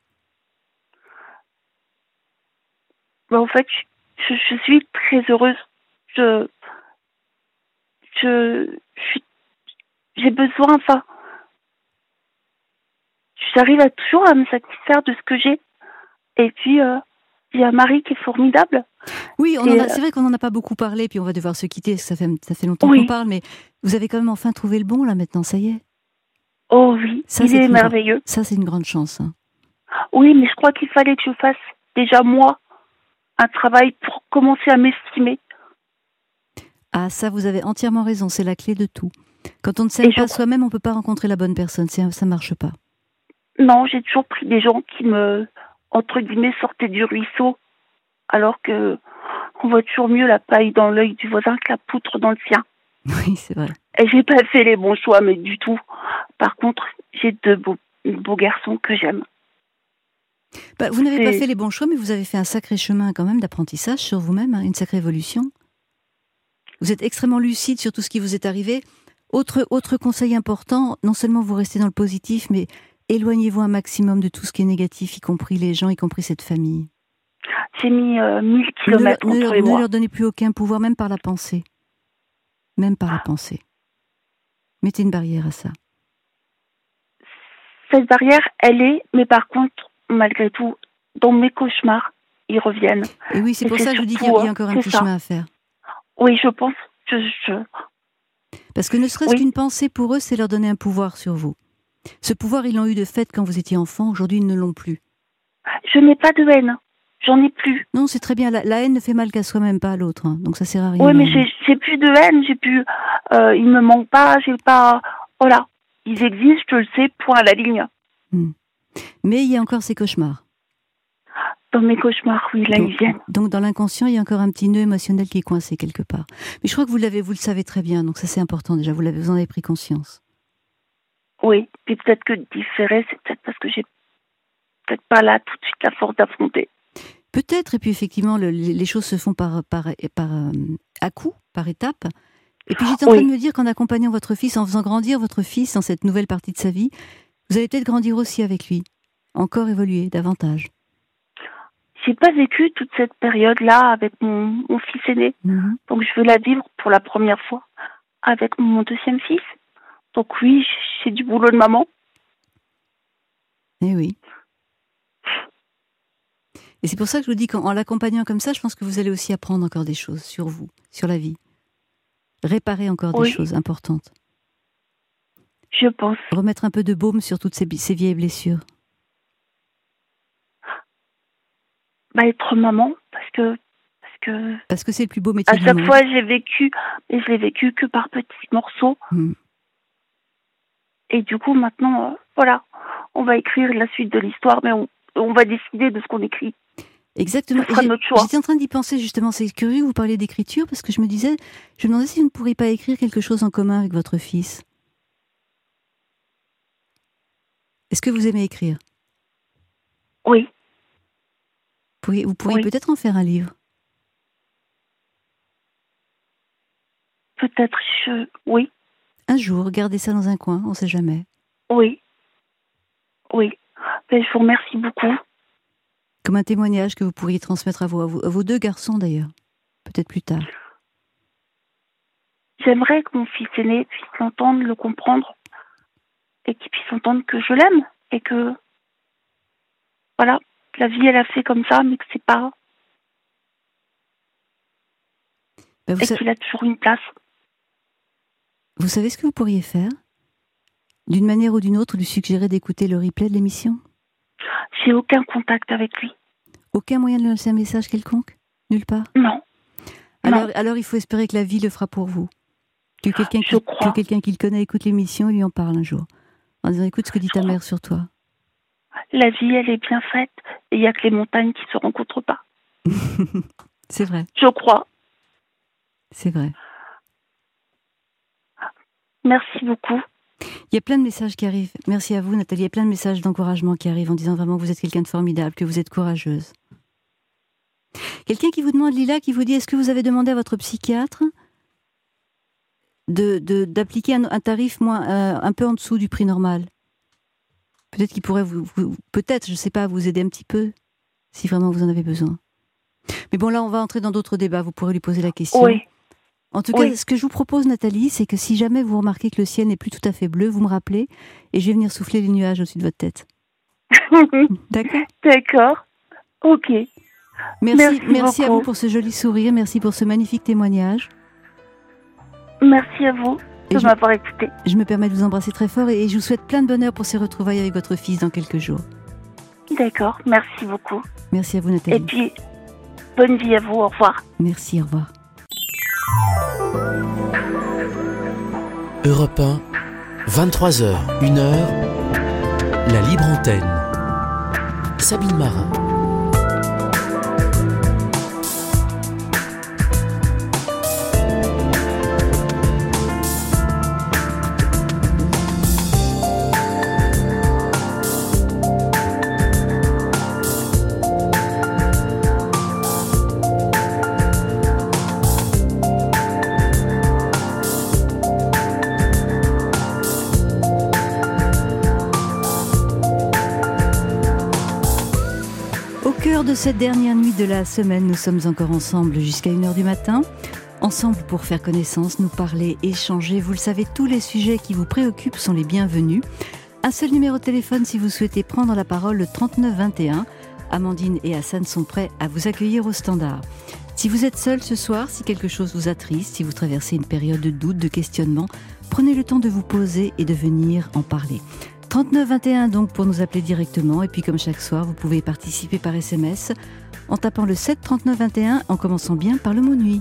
En fait, je suis très heureuse. J'ai besoin, j'arrive toujours à me satisfaire de ce que j'ai. Et puis, il y a Marie qui est formidable. Oui, c'est vrai qu'on n'en a pas beaucoup parlé, puis on va devoir se quitter, ça fait longtemps qu'on parle, mais vous avez quand même enfin trouvé le bon, là, maintenant, ça y est. Oh oui, ça, il est merveilleux. Ça, c'est une grande chance. Hein. Oui, mais je crois qu'il fallait que je fasse, déjà moi, un travail pour commencer à m'estimer. Ah, ça, vous avez entièrement raison, c'est la clé de tout. Quand on ne s'aime pas soi-même, on ne peut pas rencontrer la bonne personne, ça ne marche pas. Non, j'ai toujours pris des gens qui me, entre guillemets, sortaient du ruisseau, alors que on voit toujours mieux la paille dans l'œil du voisin que la poutre dans le sien. Oui, c'est vrai. Et j'ai pas fait les bons choix, mais du tout. Par contre, j'ai deux beaux garçons que j'aime. Vous n'avez pas fait les bons choix, mais vous avez fait un sacré chemin quand même d'apprentissage sur vous-même, hein, une sacrée évolution. Vous êtes extrêmement lucide sur tout ce qui vous est arrivé. Autre conseil important, non seulement vous restez dans le positif, mais éloignez-vous un maximum de tout ce qui est négatif, y compris les gens, y compris cette famille. J'ai mis 1000 kilomètres entre moi. Ne leur donnez plus aucun pouvoir, même par la pensée. Même par la pensée. Mettez une barrière à ça. Cette barrière, elle est, mais par contre, malgré tout, dans mes cauchemars, ils reviennent. Et oui, c'est pour ça que je vous dis qu'il y a encore un petit chemin à faire. Oui, je pense. Parce que ne serait-ce qu'une pensée pour eux, c'est leur donner un pouvoir sur vous. Ce pouvoir, ils l'ont eu de fait quand vous étiez enfant. Aujourd'hui, ils ne l'ont plus. Je n'ai pas de haine. J'en ai plus. Non, c'est très bien. La haine ne fait mal qu'à soi-même, pas à l'autre. Hein. Donc ça sert à rien. Oui, mais j'ai plus de haine. J'ai plus. Ils me manquent pas. J'ai pas. Voilà. Ils existent. Je le sais. Point à la ligne. Mais il y a encore ces cauchemars. Dans mes cauchemars, oui, là, ils viennent. Donc, dans l'inconscient, il y a encore un petit nœud émotionnel qui est coincé quelque part. Mais je crois que vous le savez très bien, donc ça, c'est important déjà. Vous en avez pris conscience. Oui, puis peut-être que différer, c'est peut-être parce que j'ai peut-être pas là tout de suite la force d'affronter. Peut-être, et puis effectivement, les choses se font par à coup, par étapes. Et puis j'étais en train de me dire qu'en accompagnant votre fils, en faisant grandir votre fils dans cette nouvelle partie de sa vie, vous allez peut-être grandir aussi avec lui, encore évoluer davantage. J'ai pas vécu toute cette période-là avec mon fils aîné. Donc je veux la vivre pour la première fois avec mon deuxième fils. Donc oui, j'ai du boulot de maman. Eh oui. Et c'est pour ça que je vous dis qu'en l'accompagnant comme ça, je pense que vous allez aussi apprendre encore des choses sur vous, sur la vie. Réparer encore des choses importantes. Je pense. Remettre un peu de baume sur toutes ces vieilles blessures. Être maman, parce que Parce que c'est le plus beau métier à du chaque monde. fois j'ai vécu, et je l'ai vécu que par petits morceaux. Et du coup maintenant, voilà, on va écrire la suite de l'histoire, mais on va décider de ce qu'on écrit. Exactement. Ce sera notre choix. J'étais en train d'y penser justement, c'est curieux, vous parliez d'écriture, parce que je me demandais si vous ne pourriez pas écrire quelque chose en commun avec votre fils. Est-ce que vous aimez écrire ? Oui. Vous pourriez peut-être en faire un livre. Peut-être, oui. Un jour, gardez ça dans un coin, on ne sait jamais. Oui. Oui. Je vous remercie beaucoup. Comme un témoignage que vous pourriez transmettre à vos deux garçons d'ailleurs, peut-être plus tard. J'aimerais que mon fils aîné puisse l'entendre, le comprendre, et qu'il puisse entendre que je l'aime, et que, voilà, la vie elle a fait comme ça, mais que c'est pas... et qu'il a toujours une place. Vous savez ce que vous pourriez faire ? D'une manière ou d'une autre, lui suggérer d'écouter le replay de l'émission ? J'ai aucun contact avec lui. Aucun moyen de lui laisser un message quelconque ? Nulle part ? Non. Alors il faut espérer que la vie le fera pour vous. Que quelqu'un qui le connaît écoute l'émission et lui en parle un jour. En disant, écoute ce que dit ta mère sur toi. La vie, elle est bien faite. Et il n'y a que les montagnes qui ne se rencontrent pas. C'est vrai. Je crois. C'est vrai. Merci beaucoup. Il y a plein de messages qui arrivent. Merci à vous, Nathalie. Il y a plein de messages d'encouragement qui arrivent en disant vraiment que vous êtes quelqu'un de formidable, que vous êtes courageuse. Quelqu'un qui vous demande, Lila, qui vous dit, est-ce que vous avez demandé à votre psychiatre d'appliquer un tarif un peu en dessous du prix normal ? Peut-être qu'il pourrait peut-être, je ne sais pas, vous aider un petit peu, si vraiment vous en avez besoin. Mais bon, là, on va entrer dans d'autres débats. Vous pourrez lui poser la question. Oui. En tout cas, ce que je vous propose, Nathalie, c'est que si jamais vous remarquez que le ciel n'est plus tout à fait bleu, vous me rappelez et je vais venir souffler les nuages au-dessus de votre tête. D'accord ? D'accord. Ok. Merci à vous pour ce joli sourire. Merci pour ce magnifique témoignage. Merci à vous de m'avoir écouté. Je me permets de vous embrasser très fort et je vous souhaite plein de bonheur pour ces retrouvailles avec votre fils dans quelques jours. D'accord. Merci beaucoup. Merci à vous, Nathalie. Et puis, bonne vie à vous. Au revoir. Merci, au revoir. Europe 1, 23h, 1h, la libre antenne. Sabine Marin. De cette dernière nuit de la semaine, nous sommes encore ensemble jusqu'à 1h du matin. Ensemble pour faire connaissance, nous parler, échanger. Vous le savez, tous les sujets qui vous préoccupent sont les bienvenus. Un seul numéro de téléphone si vous souhaitez prendre la parole, le 39 21. Amandine et Hassan sont prêts à vous accueillir au standard. Si vous êtes seul ce soir, si quelque chose vous attriste, si vous traversez une période de doute, de questionnement, prenez le temps de vous poser et de venir en parler. 39 21 donc pour nous appeler directement et puis comme chaque soir vous pouvez participer par SMS en tapant le 7 39 21 en commençant bien par le mot nuit.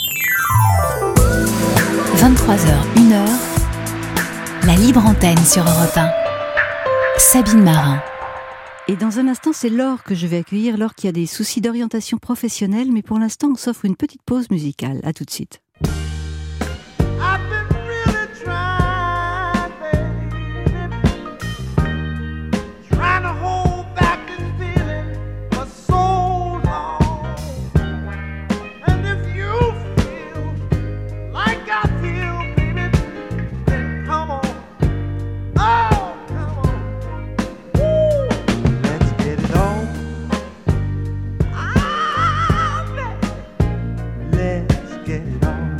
23h, 1h, la libre antenne sur Europe 1. Sabine Marin. Et dans un instant c'est Laure que je vais accueillir, Laure qui a des soucis d'orientation professionnelle mais pour l'instant on s'offre une petite pause musicale. À tout de suite. Let's get it on.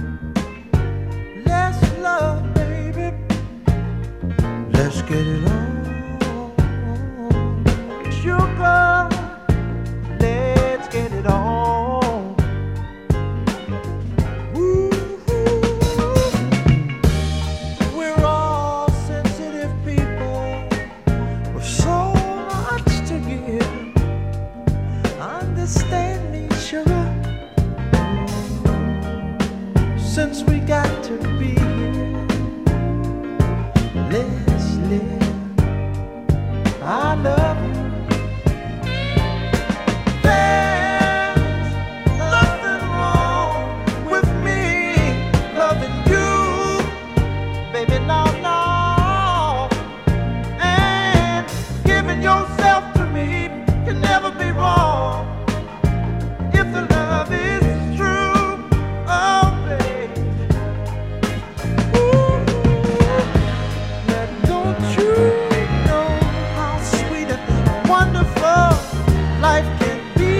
since we got to be here. Let's live. I love you. There's nothing wrong with me loving you, baby. No, no. And giving yourself to me can never be wrong if the love is true. Oh, baby. Ooh, don't you know how sweet and wonderful life can be?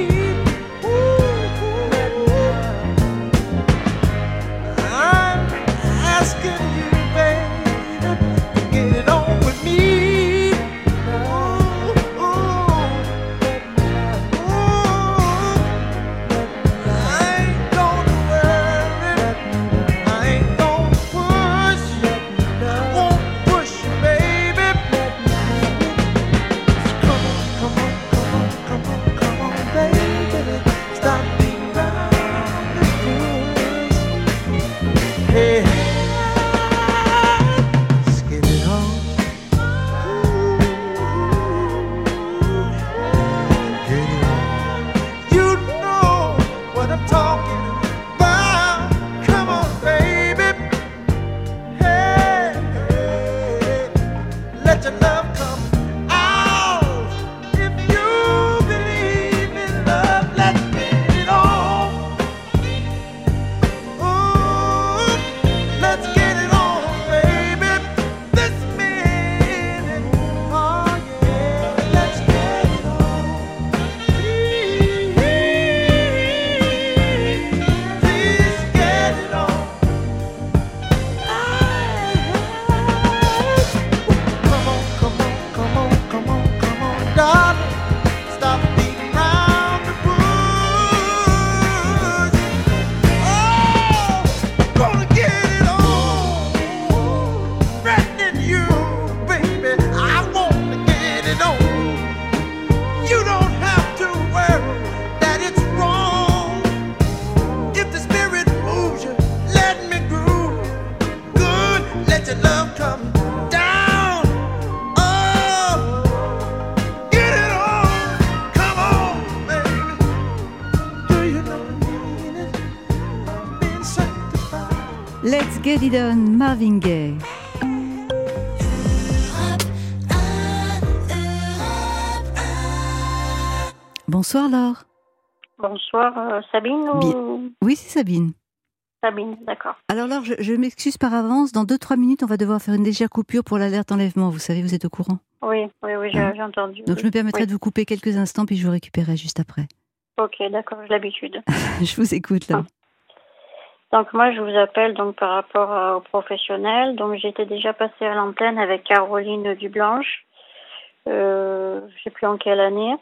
Ooh, I'm asking you, baby, to get it on with me. Ooh, I ain't gonna worry, I ain't gonna push, I won't push you, baby. Come on, come on, come on, come on, come on, baby. Stop being around the bush. Hey, let's get it on. Get it on. You know what I'm talking about. Come on, baby. Hey, hey, let your love come out. If you believe in love, let's get it on. Ooh, let's get it on, baby. This minute, oh yeah, let's get it on. Please get it on. Come on, come on, come on, come on, come on, darling. Stop beating around the bush. Oh, gonna get it on. Threatening you, baby. I want to get it on. You don't have to worry that it's wrong. If the spirit moves you, let me groove. Good, let your love come down. Oh, get it on. Come on, baby. Do you know the meaning of being sanctified? Let's get it on, Marvin Gaye. Bonsoir Laure. Bonsoir, Sabine ou Oui, c'est Sabine. Sabine, d'accord. Alors Laure, je m'excuse par avance. Dans 2-3 minutes, on va devoir faire une légère coupure pour l'alerte enlèvement. Vous savez, vous êtes au courant. Oui, j'ai entendu. Donc je me permettrai de vous couper quelques instants, puis je vous récupérerai juste après. Ok, d'accord, j'ai l'habitude. Je vous écoute là. Donc moi, je vous appelle donc par rapport aux professionnels. Donc j'étais déjà passée à l'antenne avec Caroline Dublanche. Je sais plus en quelle année.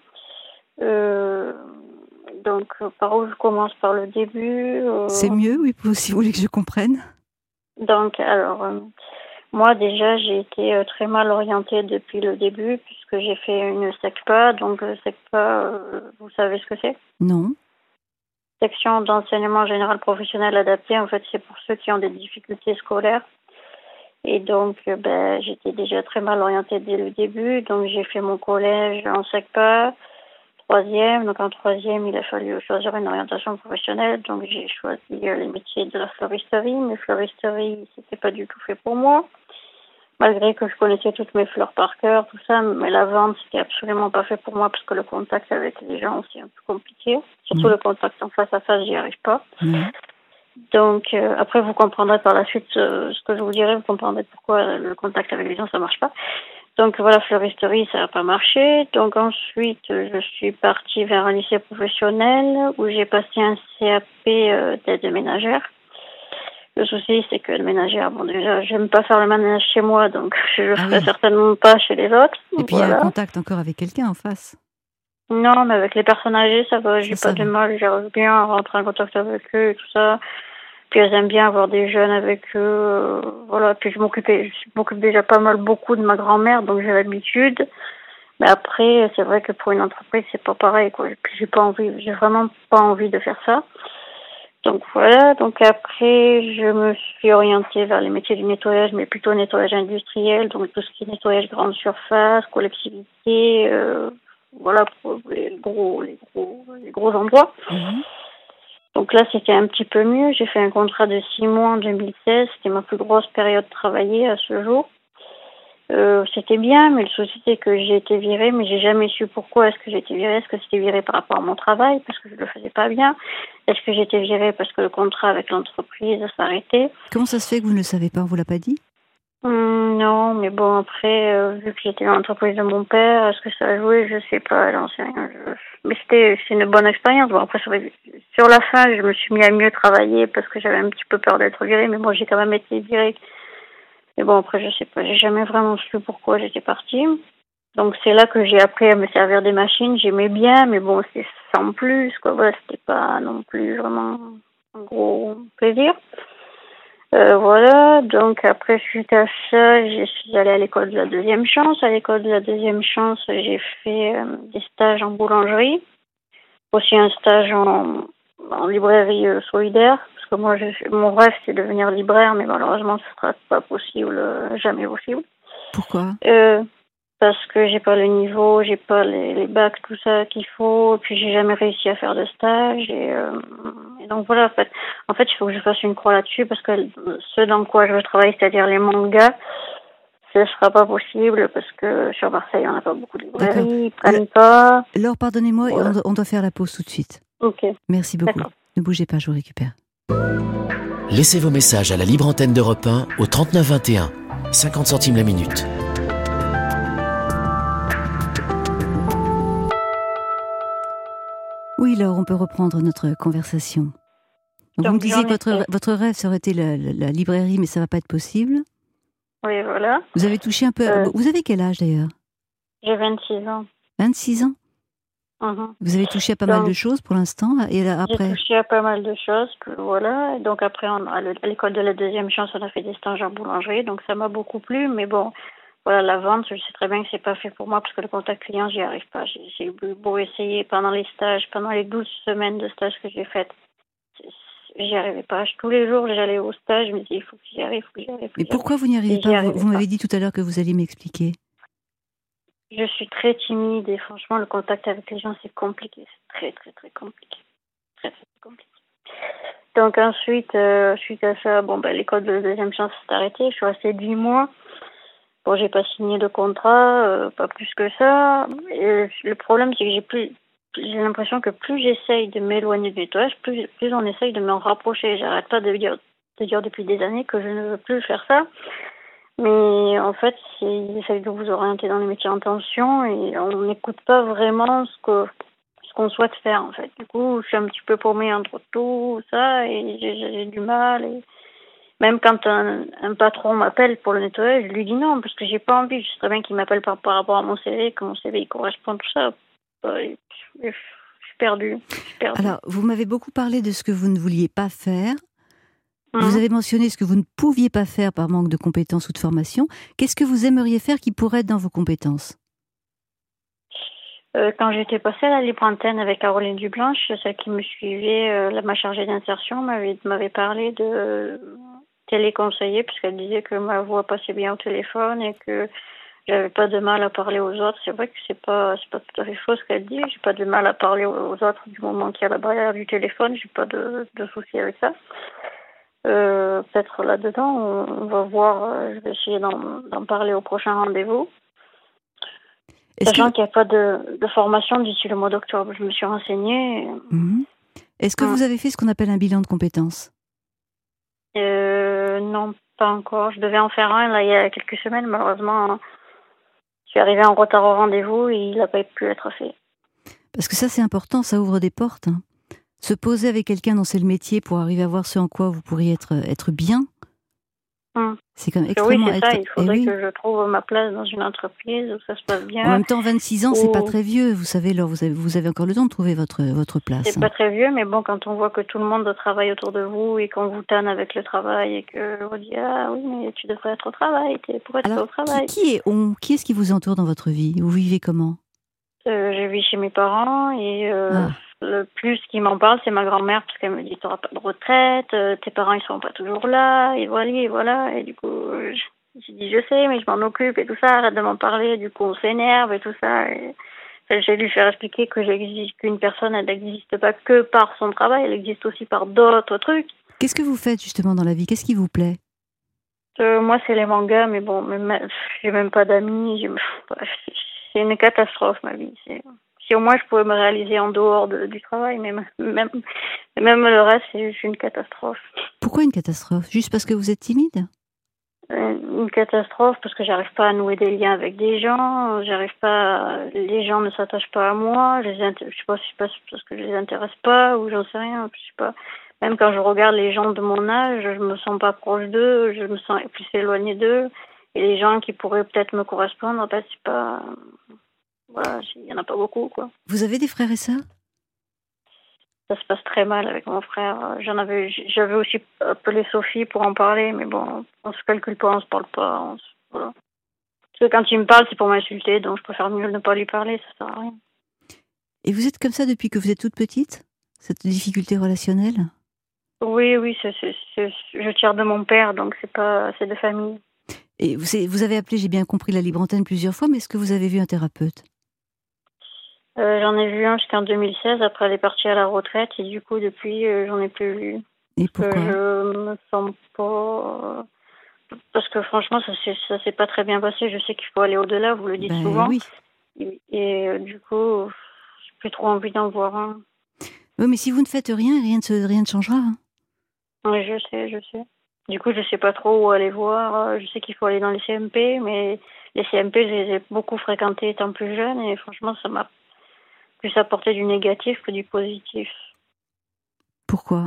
Donc par où je commence? Par le début C'est mieux, oui, si vous voulez que je comprenne. Donc alors, moi déjà, j'ai été très mal orientée depuis le début puisque j'ai fait une SECPA. Donc SECPA, vous savez ce que c'est? Non. Section d'enseignement général professionnel adapté, en fait, c'est pour ceux qui ont des difficultés scolaires. Et donc, j'étais déjà très mal orientée dès le début. Donc, j'ai fait mon collège en SECPA, 3e. Donc, en 3e, il a fallu choisir une orientation professionnelle. Donc, j'ai choisi les métiers de la fleuristerie. Mais fleuristerie, c'était pas du tout fait pour moi. Malgré que je connaissais toutes mes fleurs par cœur, tout ça, mais la vente, c'était absolument pas fait pour moi parce que le contact avec les gens, c'est un peu compliqué. Surtout le contact en face à face, j'y arrive pas. Donc, après, vous comprendrez par la suite ce que je vous dirai, vous comprendrez pourquoi le contact avec les gens, ça marche pas. Donc, voilà, fleuristerie, ça n'a pas marché. Donc, ensuite, je suis partie vers un lycée professionnel où j'ai passé un CAP d'aide ménagère. Le souci, c'est que le ménagère, bon, déjà, j'aime pas faire le ménage chez moi, donc je le ferai certainement pas chez les autres. Et puis, il y a un contact encore avec quelqu'un en face. Non, mais avec les personnes âgées, ça va, j'ai pas de mal, j'arrive bien à rentrer en contact avec eux et tout ça. Puis elles aiment bien avoir des jeunes avec eux, voilà. Puis je m'occupe déjà beaucoup de ma grand-mère, donc j'ai l'habitude. Mais après, c'est vrai que pour une entreprise, c'est pas pareil, quoi. Puis j'ai vraiment pas envie de faire ça. Donc voilà, donc après je me suis orientée vers les métiers du nettoyage, mais plutôt nettoyage industriel, donc tout ce qui est nettoyage grande surface, collectivité, voilà pour les gros endroits. Mhm. Donc là c'était un petit peu mieux, j'ai fait un contrat de 6 mois en 2016, c'était ma plus grosse période travaillée à ce jour. C'était bien, mais le souci c'est que j'ai été virée, mais j'ai jamais su pourquoi est-ce que j'ai été virée. Est-ce que c'était virée par rapport à mon travail, parce que je le faisais pas bien? Est-ce que j'ai été virée parce que le contrat avec l'entreprise s'arrêtait? Comment ça se fait que vous ne le savez pas? On vous l'a pas dit? Non, mais bon après, vu que j'étais dans l'entreprise de mon père, est-ce que ça a joué? Je sais pas, j'en sais rien. Mais c'est une bonne expérience. Bon après sur la fin, je me suis mis à mieux travailler parce que j'avais un petit peu peur d'être virée, mais bon j'ai quand même été virée. Mais bon, après, je sais pas, j'ai jamais vraiment su pourquoi j'étais partie. Donc, c'est là que j'ai appris à me servir des machines. J'aimais bien, mais bon, c'est sans plus, quoi. Voilà, c'était pas non plus vraiment un gros plaisir. Voilà, donc après, suite à ça, je suis allée à l'école de la deuxième chance. À l'école de la deuxième chance, j'ai fait des stages en boulangerie. Aussi un stage en librairie solidaire. Parce que moi, mon rêve, c'est de devenir libraire, mais malheureusement, ce sera pas possible, jamais possible. Pourquoi? Parce que j'ai pas le niveau, j'ai pas les bacs, tout ça qu'il faut, et puis j'ai jamais réussi à faire de stage, et donc voilà, en fait, il faut que je fasse une croix là-dessus, parce que ce dans quoi je veux travailler, c'est-à-dire les mangas, ce sera pas possible, parce que sur Marseille, on n'a pas beaucoup de librairies, ils prennent pas. Laure, pardonnez-moi, Voilà. on doit faire la pause tout de suite. Ok. Merci beaucoup. D'accord. Ne bougez pas, je vous récupère. Laissez vos messages à la libre antenne d'Europe 1 au 39 21, 50 centimes la minute. Oui, Laure, on peut reprendre notre conversation. Donc, vous me disiez que votre rêve, ça aurait été la librairie, mais ça ne va pas être possible. Oui, voilà. Vous avez touché un peu... Vous avez quel âge, d'ailleurs? J'ai 26 ans. 26 ans? Vous avez touché à pas mal de choses pour l'instant, et là, après... J'ai touché à pas mal de choses, voilà. Et donc après, à l'école de la deuxième chance, on a fait des stages en boulangerie, donc ça m'a beaucoup plu. Mais bon, voilà, la vente, je sais très bien que c'est pas fait pour moi, parce que le contact client, j'y arrive pas. J'ai beau essayer pendant les stages, pendant les 12 semaines de stage que j'ai faites, j'y arrivais pas. Tous les jours, j'allais au stage, je me disais, il faut que j'y arrive, Mais pourquoi vous n'y arrivez pas? Vous m'avez dit tout à l'heure que vous alliez m'expliquer. Je suis très timide et franchement, le contact avec les gens, c'est compliqué. C'est très, très, très compliqué. Très, très compliqué. Donc ensuite, suite à ça, l'école de la deuxième chance s'est arrêtée. Je suis restée 10 mois. Bon, j'ai pas signé de contrat, pas plus que ça. Et le problème, c'est que j'ai l'impression que plus j'essaye de m'éloigner du nettoyage, plus on essaye de m'en rapprocher. J'arrête pas de dire depuis des années que je ne veux plus faire ça. Mais en fait, ils essayent de vous orienter dans les métiers en tension et on n'écoute pas vraiment ce qu'on souhaite faire, en fait. Du coup, je suis un petit peu paumée entre tout ça et j'ai du mal. Et même quand un patron m'appelle pour le nettoyage, je lui dis non, parce que j'ai pas envie. Je sais très bien qu'il m'appelle par rapport à mon CV, que mon CV il correspond, tout ça. Je suis perdue. Alors, vous m'avez beaucoup parlé de ce que vous ne vouliez pas faire. Vous avez mentionné ce que vous ne pouviez pas faire par manque de compétences ou de formation. Qu'est-ce que vous aimeriez faire qui pourrait être dans vos compétences? Quand j'étais passée à la libre antenne avec Caroline Dublanche, celle qui me suivait, ma chargée d'insertion, m'avait parlé de téléconseiller, puisqu'elle disait que ma voix passait bien au téléphone et que j'avais pas de mal à parler aux autres. C'est vrai que c'est pas tout à fait faux ce qu'elle dit. J'ai pas de mal à parler aux autres du moment qu'il y a la barrière du téléphone. J'ai pas de souci avec ça. Peut-être là-dedans, on va voir. Je vais essayer d'en parler au prochain rendez-vous. Sachant qu'il n'y a pas de formation d'ici le mois d'octobre. Je me suis renseignée. Est-ce que vous avez fait ce qu'on appelle un bilan de compétences? Non, pas encore. Je devais en faire un là, il y a quelques semaines. Malheureusement, je suis arrivée en retard au rendez-vous et il n'a pas pu être fait. Parce que ça, c'est important, ça ouvre des portes. Se poser avec quelqu'un dont c'est le métier pour arriver à voir ce en quoi vous pourriez être bien, c'est quand même extrêmement... Oui, c'est ça, il faudrait que je trouve ma place dans une entreprise où ça se passe bien. En même temps, 26 ans, c'est pas très vieux, vous savez, Laure, vous avez encore le temps de trouver votre place. C'est pas très vieux, mais bon, quand on voit que tout le monde travaille autour de vous et qu'on vous tanne avec le travail et qu'on dit « Ah oui, mais tu devrais être au travail, pourquoi tu es au travail ?» Qui est-ce qui vous entoure dans votre vie? Vous vivez comment? Je vis chez mes parents et le plus qui m'en parle, c'est ma grand-mère, parce qu'elle me dit, t'auras pas de retraite, tes parents, ils sont pas toujours là, et voilà, et voilà. Et du coup, j'ai dit, je sais, mais je m'en occupe et tout ça, arrête de m'en parler. Du coup, on s'énerve et tout ça. Et j'ai dû lui faire expliquer qu'une personne, elle n'existe pas que par son travail, elle existe aussi par d'autres trucs. Qu'est-ce que vous faites justement dans la vie? Qu'est-ce qui vous plaît? Moi, c'est les mangas, mais bon, j'ai même pas d'amis. C'est une catastrophe, ma vie. Si au moins je pouvais me réaliser en dehors du travail, mais même le reste, c'est juste une catastrophe. Pourquoi une catastrophe? Juste parce que vous êtes timide? Une catastrophe parce que j'arrive pas à nouer des liens avec des gens, les gens ne s'attachent pas à moi, je sais pas si c'est parce que je les intéresse pas ou j'en sais rien, je sais pas. Même quand je regarde les gens de mon âge, je me sens pas proche d'eux, je me sens plus éloignée d'eux. Et les gens qui pourraient peut-être me correspondre, c'est pas, voilà, il y en a pas beaucoup, quoi. Vous avez des frères et sœurs? Ça se passe très mal avec mon frère. J'avais aussi appelé Sophie pour en parler, mais bon, on se calcule pas, on se parle pas, voilà. Parce que quand il me parle, c'est pour m'insulter, donc je préfère mieux ne pas lui parler, ça sert à rien. Et vous êtes comme ça depuis que vous êtes toute petite? Cette difficulté relationnelle? Oui, je tire de mon père, donc c'est de famille. Et vous avez appelé, j'ai bien compris, la Libre Antenne plusieurs fois, mais est-ce que vous avez vu un thérapeute? J'en ai vu un jusqu'en 2016, après elle est partie à la retraite, et du coup, depuis, j'en ai plus vu. Et pourquoi? Je me sens pas... Parce que franchement, ça s'est pas très bien passé. Je sais qu'il faut aller au-delà, vous le dites souvent. Oui. Et du coup, j'ai plus trop envie d'en voir un. Oui, mais si vous ne faites rien, rien ne changera. Hein. Oui, je sais. Du coup, je sais pas trop où aller voir. Je sais qu'il faut aller dans les CMP, mais les CMP, je les ai beaucoup fréquentés étant plus jeune, et franchement, ça m'a plus apporté du négatif que du positif. Pourquoi?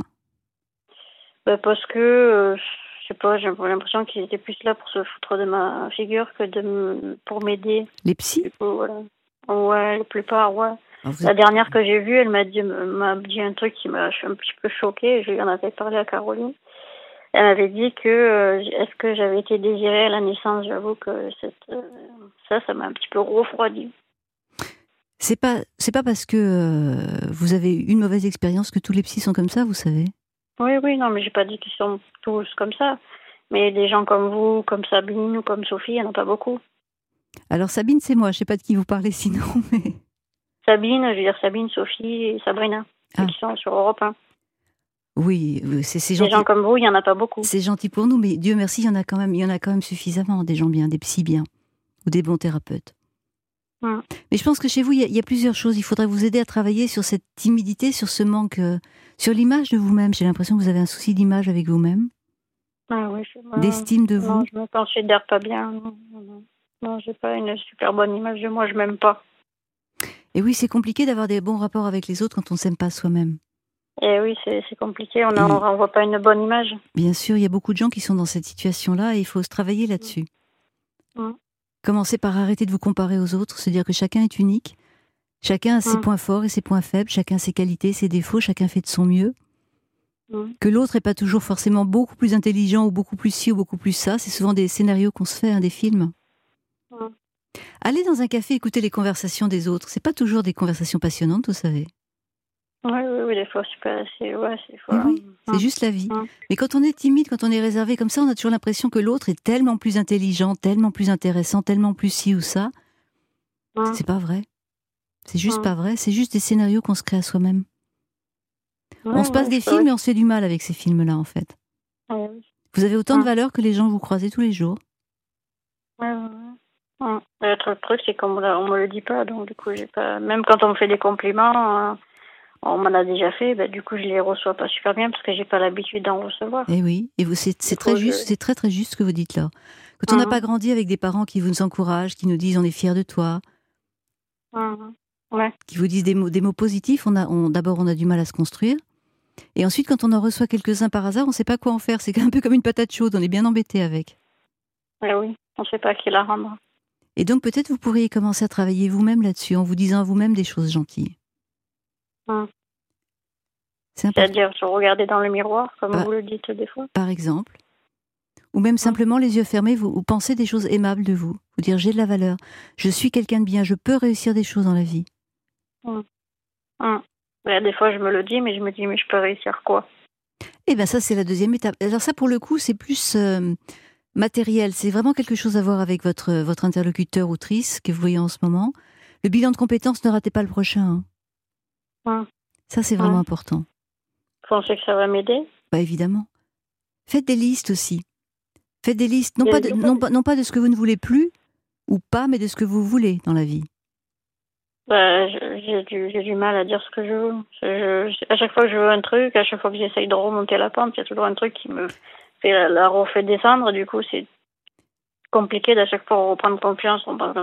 Parce que, je sais pas, j'ai l'impression qu'ils étaient plus là pour se foutre de ma figure que pour m'aider. Les psys? Du coup, voilà. Ouais, la plupart, ouais. Alors La dernière que j'ai vue, elle m'a dit un truc qui m'a un petit peu choquée. Je lui en avais parlé à Caroline. Elle m'avait dit que est-ce que j'avais été désirée à la naissance. J'avoue que ça m'a un petit peu refroidi. C'est pas parce que vous avez eu une mauvaise expérience que tous les psys sont comme ça, vous savez. Oui, non, mais j'ai pas dit qu'ils sont tous comme ça. Mais des gens comme vous, comme Sabine ou comme Sophie, il n'y en a pas beaucoup. Alors Sabine, c'est moi. Je sais pas de qui vous parlez sinon, mais... Sabine, je veux dire Sabine, Sophie et Sabrina, qui sont sur Europe 1. Oui, c'est gentil. Des gens comme vous, il n'y en a pas beaucoup. C'est gentil pour nous, mais Dieu merci, il y en a quand même suffisamment, des gens bien, des psys bien, ou des bons thérapeutes. Mais je pense que chez vous, il y a plusieurs choses. Il faudrait vous aider à travailler sur cette timidité, sur ce manque, sur l'image de vous-même. J'ai l'impression que vous avez un souci d'image avec vous-même. Ah oui, d'estime de vous. Non, je me considère pas bien. Non, j'ai pas une super bonne image de moi, je m'aime pas. Et oui, c'est compliqué d'avoir des bons rapports avec les autres quand on ne s'aime pas soi-même. Et oui, c'est compliqué, on renvoie pas une bonne image. Bien sûr, il y a beaucoup de gens qui sont dans cette situation-là et il faut se travailler là-dessus. Commencez par arrêter de vous comparer aux autres, se dire que chacun est unique, chacun a ses points forts et ses points faibles, chacun a ses qualités, ses défauts, chacun fait de son mieux. Que l'autre n'est pas toujours forcément beaucoup plus intelligent ou beaucoup plus ci ou beaucoup plus ça, c'est souvent des scénarios qu'on se fait, des films. Allez dans un café écouter les conversations des autres, c'est pas toujours des conversations passionnantes, vous savez. Oui, des fois, c'est juste la vie. Mais quand on est timide, quand on est réservé comme ça, on a toujours l'impression que l'autre est tellement plus intelligent, tellement plus intéressant, tellement plus ci ou ça. C'est pas vrai. C'est juste pas vrai. C'est juste des scénarios qu'on se crée à soi-même. On se passe des films et on se fait du mal avec ces films-là, en fait. Vous avez autant de valeur que les gens que vous croisez tous les jours. Le truc, c'est qu'on me le dit pas, donc du coup, j'ai pas. Même quand on me fait des compliments. On m'en a déjà fait, du coup je les reçois pas super bien parce que j'ai pas l'habitude d'en recevoir. Et oui, et c'est très juste, c'est très très juste ce que vous dites là. Quand on n'a pas grandi avec des parents qui vous encouragent, qui nous disent on est fiers de toi, qui vous disent des mots positifs, d'abord on a du mal à se construire, et ensuite quand on en reçoit quelques-uns par hasard, on sait pas quoi en faire. C'est un peu comme une patate chaude, on est bien embêté avec. Oui, on sait pas qui la rendre. Et donc peut-être vous pourriez commencer à travailler vous-même là-dessus, en vous disant à vous-même des choses gentilles. C'est-à-dire se regarder dans le miroir, comme vous le dites des fois. Par exemple. Ou même simplement les yeux fermés, vous pensez des choses aimables de vous. Vous dire j'ai de la valeur, je suis quelqu'un de bien, je peux réussir des choses dans la vie. Là, des fois, je me le dis, mais je me dis, mais je peux réussir quoi? Eh bien, ça, c'est la deuxième étape. Alors ça, pour le coup, c'est plus matériel. C'est vraiment quelque chose à voir avec votre interlocuteur, autrice, que vous voyez en ce moment. Le bilan de compétences, ne ratez pas le prochain. Hein. Ça, c'est vraiment important. Vous pensez que ça va m'aider? Bah, évidemment. Faites des listes aussi. Faites des listes, non pas de ce que vous ne voulez plus, ou pas, mais de ce que vous voulez dans la vie. Bah, j'ai du mal à dire ce que je veux. À chaque fois que je veux un truc, à chaque fois que j'essaye de remonter la pente, il y a toujours un truc qui me fait la refait descendre. Du coup, c'est compliqué d'à chaque fois reprendre confiance.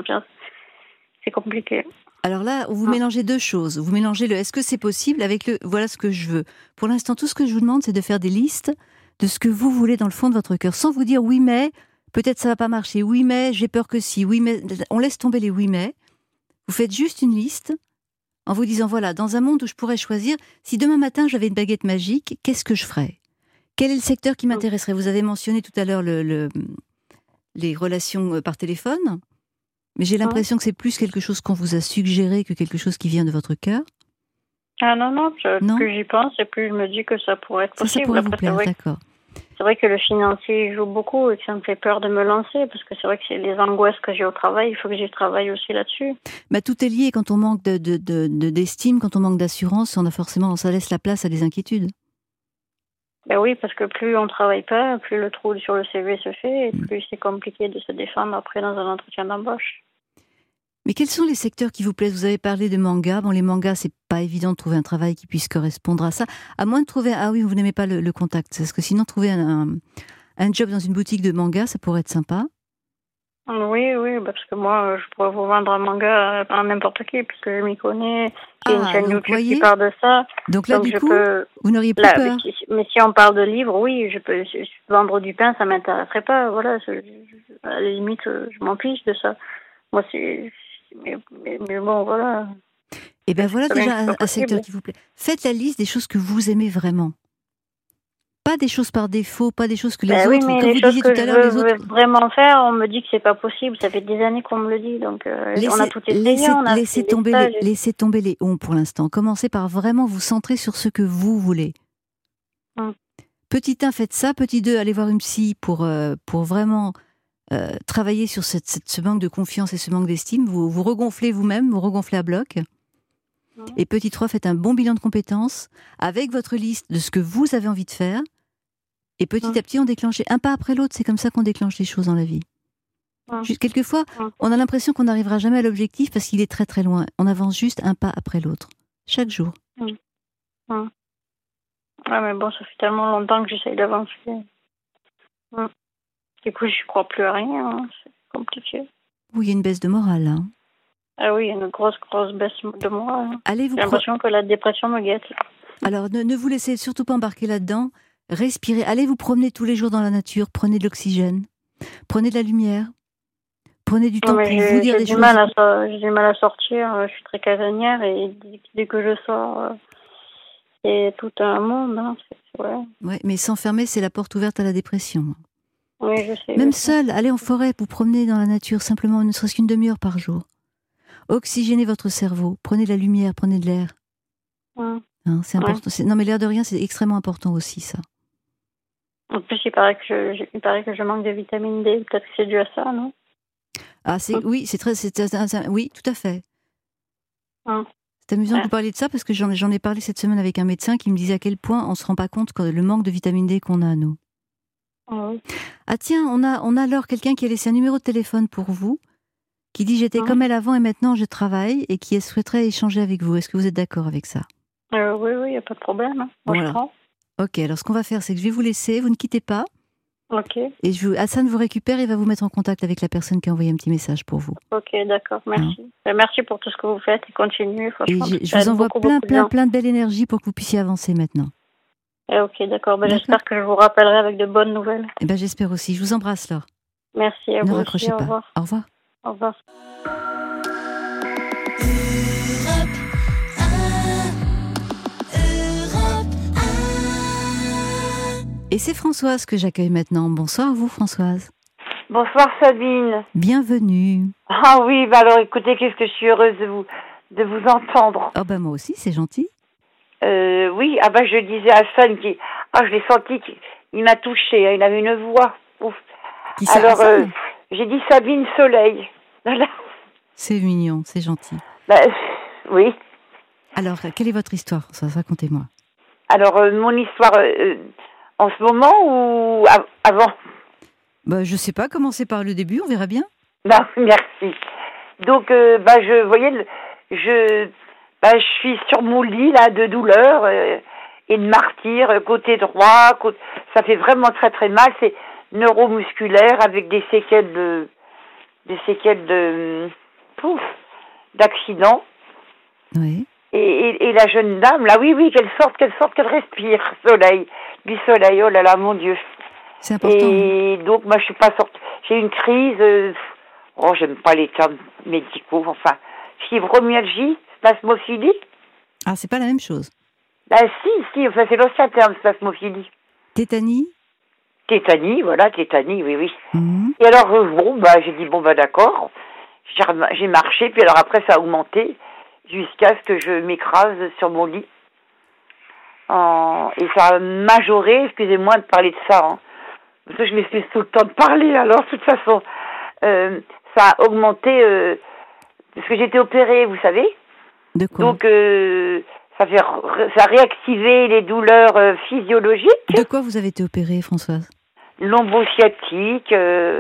C'est compliqué. Alors là, vous mélangez deux choses. Vous mélangez le « est-ce que c'est possible » avec le « voilà ce que je veux ». Pour l'instant, tout ce que je vous demande, c'est de faire des listes de ce que vous voulez dans le fond de votre cœur, sans vous dire « oui, mais peut-être ça va pas marcher »,« oui, mais j'ai peur que si »,« oui, mais… » On laisse tomber les « oui, mais ». Vous faites juste une liste en vous disant « voilà, dans un monde où je pourrais choisir, si demain matin j'avais une baguette magique, qu'est-ce que je ferais ? Quel est le secteur qui m'intéresserait ?» Vous avez mentionné tout à l'heure les relations par téléphone. Mais j'ai l'impression que c'est plus quelque chose qu'on vous a suggéré que quelque chose qui vient de votre cœur. Ah non, plus j'y pense et plus je me dis que ça pourrait être possible. Ça pourrait vous plaire, d'accord. C'est vrai que le financier joue beaucoup et que ça me fait peur de me lancer parce que c'est vrai que c'est les angoisses que j'ai au travail, il faut que j'y travaille aussi là-dessus. Bah, tout est lié. Quand on manque d'estime, quand on manque d'assurance, ça laisse la place à des inquiétudes. Ben oui, parce que plus on travaille pas, plus le trou sur le CV se fait et plus c'est compliqué de se défendre après dans un entretien d'embauche. Mais quels sont les secteurs qui vous plaisent ? Vous avez parlé de manga. Bon, les mangas, c'est pas évident de trouver un travail qui puisse correspondre à ça. À moins de trouver... Ah oui, vous n'aimez pas le contact. Parce que sinon, trouver un job dans une boutique de manga, ça pourrait être sympa. Oui, parce que moi, je pourrais vous vendre un manga à n'importe qui, parce que je m'y connais. J'ai une chaîne YouTube qui parle de ça. Donc là, du coup, vous n'auriez plus peur. Mais si on parle de livres, oui, je peux vendre du pain, ça m'intéresserait pas. Voilà, à la limite, je m'en fiche de ça. Moi, mais bon, voilà. Et bien voilà déjà un secteur qui vous plaît. Faites la liste des choses que vous aimez vraiment. Pas des choses par défaut, pas des choses que les autres... Oui, mais les choses que je veux vraiment faire, on me dit que c'est pas possible. Ça fait des années qu'on me le dit, donc on a tout essayé. Laissez tomber les « on » pour l'instant. Commencez par vraiment vous centrer sur ce que vous voulez. Petit 1, faites ça. Petit 2, allez voir une psy pour vraiment travailler sur ce manque de confiance et ce manque d'estime. Vous regonflez vous-même, vous regonflez à bloc. Et petit 3, faites un bon bilan de compétences avec votre liste de ce que vous avez envie de faire. Et petit à petit, on déclenche un pas après l'autre. C'est comme ça qu'on déclenche les choses dans la vie. Quelquefois, on a l'impression qu'on n'arrivera jamais à l'objectif parce qu'il est très très loin. On avance juste un pas après l'autre. Chaque jour. Ouais, mais bon, ça fait tellement longtemps que j'essaye d'avancer. Du coup, je crois plus à rien. C'est compliqué. Oui, il y a une baisse de morale, hein. Ah oui, une grosse baisse de moi. J'ai l'impression que la dépression me guette. Alors, ne vous laissez surtout pas embarquer là-dedans. Respirez. Allez vous promener tous les jours dans la nature. Prenez de l'oxygène. Prenez de la lumière. Prenez du temps pour vous dire des choses. J'ai du mal à sortir. Je suis très casanière et dès que je sors, c'est tout un monde. Hein. Ouais, mais s'enfermer, c'est la porte ouverte à la dépression. Oui, je sais. Même seul, allez en forêt, vous promener dans la nature, simplement, ne serait-ce qu'une demi-heure par jour. Oxygénez votre cerveau, prenez de la lumière, prenez de l'air. C'est important. Non, mais l'air de rien, c'est extrêmement important aussi, ça. En plus, il paraît que je manque de vitamine D. Peut-être que c'est dû à ça, non ? Oui, oui, tout à fait. C'est amusant que vous parliez de ça parce que j'en ai parlé cette semaine avec un médecin qui me disait à quel point on se rend pas compte que le manque de vitamine D qu'on a, nous. Ah tiens, on a alors quelqu'un qui a laissé un numéro de téléphone pour vous, qui dit j'étais comme elle avant et maintenant je travaille et qui souhaiterait échanger avec vous. Est-ce que vous êtes d'accord avec ça ? Oui, il n'y a pas de problème. Moi, je prends. Ok, alors ce qu'on va faire, c'est que je vais vous laisser, vous ne quittez pas. Ok. Et Hassan vous récupère et va vous mettre en contact avec la personne qui a envoyé un petit message pour vous. Ok, d'accord, merci. Merci pour tout ce que vous faites et continuez, franchement. Et je vous envoie plein de belle énergie pour que vous puissiez avancer maintenant. Ok, d'accord. J'espère que je vous rappellerai avec de bonnes nouvelles. J'espère aussi. Je vous embrasse, Laure. Merci à vous. Ne raccrochez pas. Au revoir. Au revoir. Au revoir. Et c'est Françoise que j'accueille maintenant. Bonsoir à vous, Françoise. Bonsoir, Sabine. Bienvenue. Ah oui, alors écoutez, qu'est-ce que je suis heureuse de vous entendre. Moi aussi, c'est gentil. Oui, ah bah je disais à Hassan je l'ai senti qu'il m'a touché, hein, il avait une voix. Ouf. Qui ça, Alors, Hassan j'ai dit Sabine Soleil. Voilà. C'est mignon, c'est gentil. Bah, oui. Alors, quelle est votre histoire, Françoise? Racontez-moi. Alors, mon histoire en ce moment ou avant? Bah, je sais pas, commencez par le début, on verra bien. Non, merci. Donc, je suis sur mon lit là de douleur et de martyr, côté droit. Ça fait vraiment très très mal. C'est neuromusculaire avec des séquelles d'accident. Oui. Et la jeune dame, là, oui, qu'elle sorte, qu'elle respire, du soleil, oh là là, mon Dieu. C'est important. Et donc, moi, je suis pas sortie. J'ai eu une crise, j'aime pas les termes médicaux, enfin, fibromyalgie, spasmophilie. Ah, c'est pas la même chose. Ah, si, enfin, c'est l'ancien terme, spasmophilie. Tétanie? Tétanie, oui. Mhm. Et alors, j'ai dit, d'accord. J'ai marché, puis alors après, ça a augmenté jusqu'à ce que je m'écrase sur mon lit. Et ça a majoré, excusez-moi de parler de ça, hein, parce que je m'excuse tout le temps de parler, alors, de toute façon, ça a augmenté, parce que j'ai été opérée, vous savez. De quoi? Donc, ça a réactivé les douleurs physiologiques. De quoi vous avez été opérée, Françoise? Lombosciatique,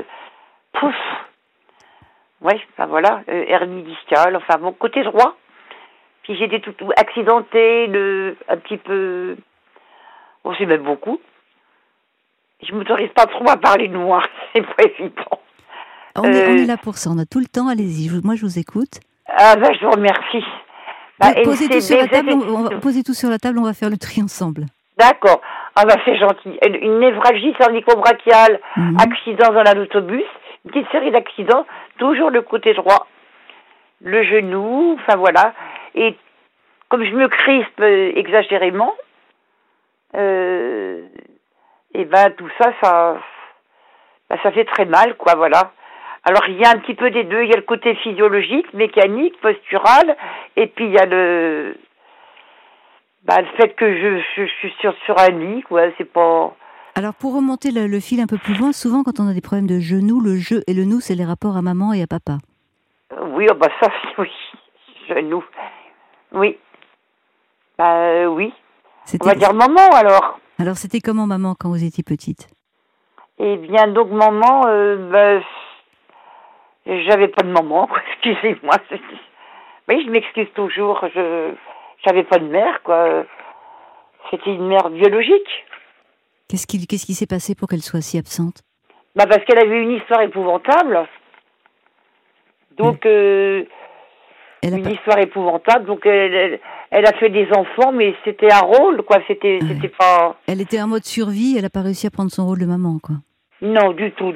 voilà, hernie discale, enfin, mon côté droit. Puis j'étais tout accidentée, un petit peu, c'est même beaucoup. Je m'autorise pas trop à parler de moi, c'est pas évident. On est là pour ça, on a tout le temps, allez-y, moi je vous écoute. Ah je vous remercie. Posez tout sur la table, on va poser tout sur la table, on va faire le tri ensemble. D'accord. C'est gentil. Une névralgie cervico-brachiale, accident dans l'autobus, une petite série d'accidents, toujours le côté droit, le genou, enfin voilà. Et comme je me crispe exagérément, tout ça fait très mal, quoi, voilà. Alors il y a un petit peu des deux, il y a le côté physiologique, mécanique, postural, et puis il y a le fait que je suis sur un lit, quoi, c'est pas... Alors pour remonter le fil un peu plus loin, souvent quand on a des problèmes de genoux, le je et le nous, c'est les rapports à maman et à papa. Oui, ça, oui, genoux, oui. Oui. On va dire maman, alors. Alors c'était comment maman quand vous étiez petite? Eh bien, donc maman, j'avais pas de maman, quoi, excusez-moi. Oui, je m'excuse toujours, j'avais pas de mère, quoi. C'était une mère biologique. Qu'est-ce qui s'est passé pour qu'elle soit si absente? Parce qu'elle avait une histoire épouvantable. Donc, une histoire épouvantable. Donc, elle a fait des enfants, mais c'était un rôle, quoi. C'était pas... Elle était en mode survie, elle n'a pas réussi à prendre son rôle de maman, quoi. Non, du tout.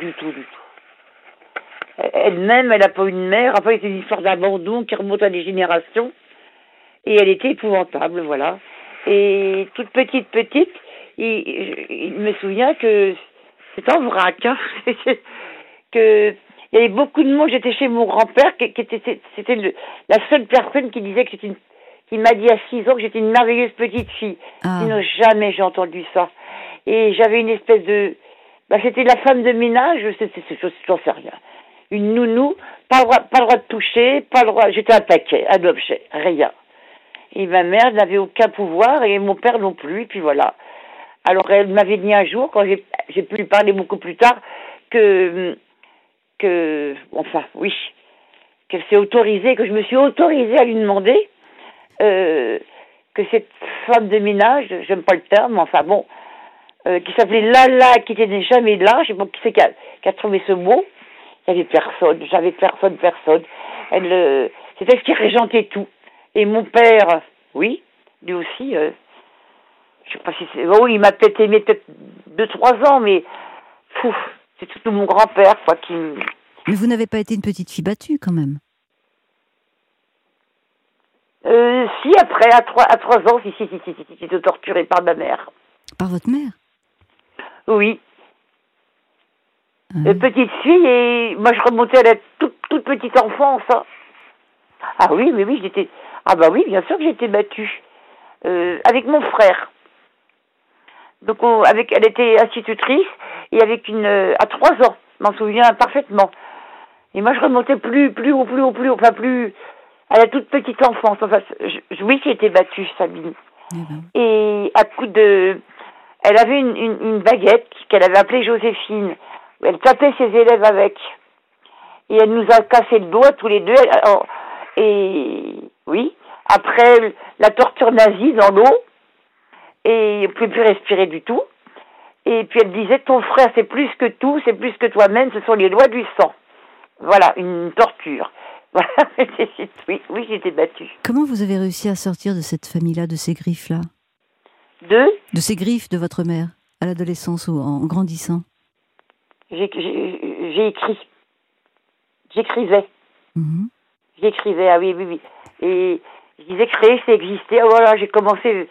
Elle-même, elle n'a pas eu de mère. Enfin, c'est une histoire d'abandon qui remonte à des générations. Et elle était épouvantable, voilà. Et toute petite, il me souvient que c'était en vrac, hein. Que il y avait beaucoup de monde. J'étais chez mon grand-père, c'était la seule personne qui disait que qui m'a dit à 6 ans que j'étais une merveilleuse petite fille. Sinon, jamais j'ai entendu ça. Et j'avais une espèce de... c'était la femme de ménage, j'en sais rien. Une nounou, pas le droit de toucher, pas le droit... J'étais un paquet, un objet, rien. Et ma mère n'avait aucun pouvoir et mon père non plus, et puis voilà. Alors elle m'avait dit un jour, quand j'ai pu lui parler beaucoup plus tard, que je me suis autorisée à lui demander que cette femme de ménage, j'aime pas le terme, mais enfin bon, qui s'appelait Lala, qui n'était jamais là, je sais pas qui c'est qui a trouvé ce mot. Il n'y avait personne, j'avais personne. C'était ce qui régentait tout. Et mon père, oui, lui aussi, je sais pas si c'est... il m'a peut-être aimé 2-3 ans, mais c'est tout mon grand-père, quoi, qui... Mais vous n'avez pas été une petite fille battue, quand même? Si, après, à 3 ans, si, j'étais torturée par ma mère. Par votre mère? Oui. Petite fille, et moi je remontais à la toute petite enfance. Hein. Ah oui, j'étais... Ah oui, bien sûr que j'étais battue. avec mon frère. Donc elle était institutrice et avec à 3 ans, je m'en souviens parfaitement. Et moi je remontais plus haut, enfin plus à la toute petite enfance. Enfin, oui, j'ai été battue, Sabine. Et à coup de... Elle avait une baguette qu'elle avait appelée Joséphine. Elle tapait ses élèves avec. Et elle nous a cassé le doigt tous les deux. Et oui, après la torture nazie dans l'eau, et on ne pouvait plus respirer du tout. Et puis elle disait, ton frère c'est plus que tout, c'est plus que toi-même, ce sont les lois du sang. Voilà, une torture. Voilà, oui, j'étais battue. Comment vous avez réussi à sortir de cette famille-là, de ces griffes-là? De ces griffes de votre mère, à l'adolescence ou en grandissant? J'ai écrit. J'écrivais. Mm-hmm. J'écrivais, ah oui. Et je disais créer, c'est exister. Oh, voilà, j'ai commencé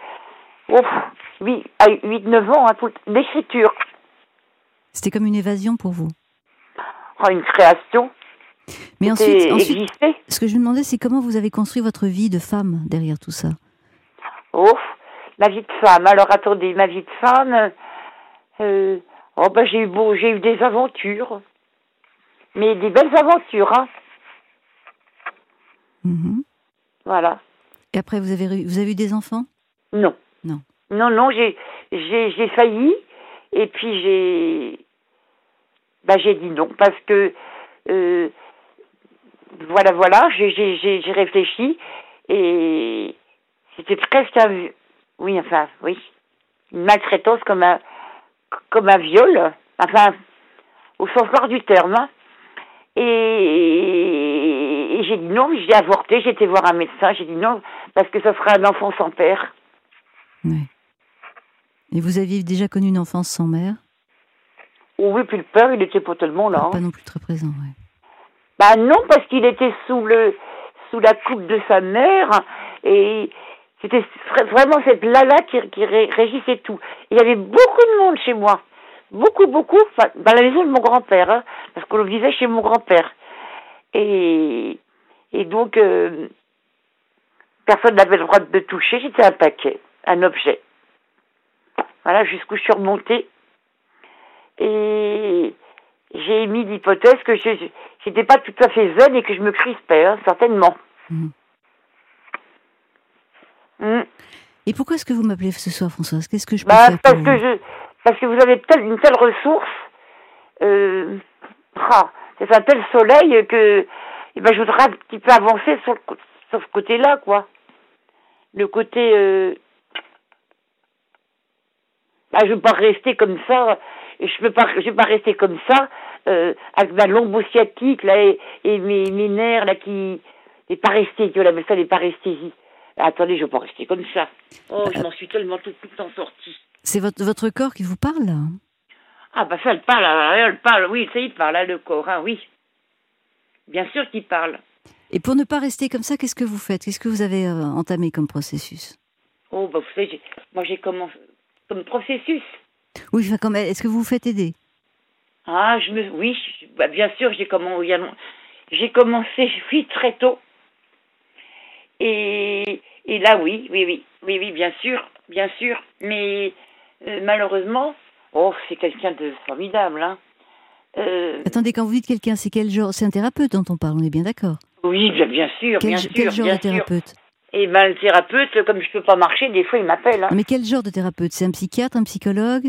à 8-9 ans, l'écriture. C'était comme une évasion pour vous? Oh, une création. Mais ensuite, exister. Ce que je me demandais, c'est comment vous avez construit votre vie de femme derrière tout ça? Ma vie de femme. Alors, attendez, ma vie de femme... j'ai eu des aventures. Mais des belles aventures, hein. Mm-hmm. Voilà. Et après, vous avez eu des enfants? Non. Non, j'ai failli. Et puis, j'ai dit non. Parce que... voilà, j'ai réfléchi. Et c'était presque une maltraitance comme un viol. Enfin, au sens large du terme, hein. Et j'ai dit non, j'ai avorté, j'ai été voir un médecin, j'ai dit non, parce que ça sera un enfant sans père. Oui. Et vous aviez déjà connu une enfance sans mère? Oh oui, puis le père, il était pas tellement là. Pas non plus très présent, oui. Bah non, parce qu'il était sous la coupe de sa mère, et c'était vraiment cette Lala qui régissait tout. Il y avait beaucoup de monde chez moi. Beaucoup, dans la maison de mon grand-père, hein, parce qu'on le vivait chez mon grand-père. Et donc, personne n'avait le droit de toucher, j'étais un paquet, un objet. Voilà, jusqu'où je suis remontée. Et j'ai émis l'hypothèse que j'étais pas tout à fait zen et que je me crispais, hein, certainement. Et pourquoi est-ce que vous m'appelez ce soir, Françoise? Qu'est-ce que je peux faire pour vous? Parce que vous avez une telle ressource, c'est un tel soleil que je voudrais un petit peu avancer sur ce côté-là, quoi. Le côté... je ne veux pas rester comme ça, je vais pas rester comme ça, avec ma lombo sciatique, là, et mes nerfs, là, les paresthésies, on appelle ça les paresthésies. Attendez, je ne veux pas rester comme ça. Je m'en suis tellement tout le temps sortie. C'est votre corps qui vous parle, là? Ah, ça, elle parle, oui, ça, il parle, le corps, hein, oui. Bien sûr qu'il parle. Et pour ne pas rester comme ça, qu'est-ce que vous faites? Qu'est-ce que vous avez entamé comme processus? Vous savez, j'ai commencé comme processus. Oui, enfin, est-ce que vous vous faites aider? Oui, bien sûr, j'ai commencé, très tôt. Et là, oui, bien sûr, mais malheureusement, c'est quelqu'un de formidable, hein. Attendez, quand vous dites quelqu'un, c'est quel genre? C'est un thérapeute dont on parle, on est bien d'accord? Oui, bien sûr, quel genre de thérapeute? Et le thérapeute, comme je peux pas marcher, des fois il m'appelle, hein. Mais quel genre de thérapeute? C'est un psychiatre, un psychologue?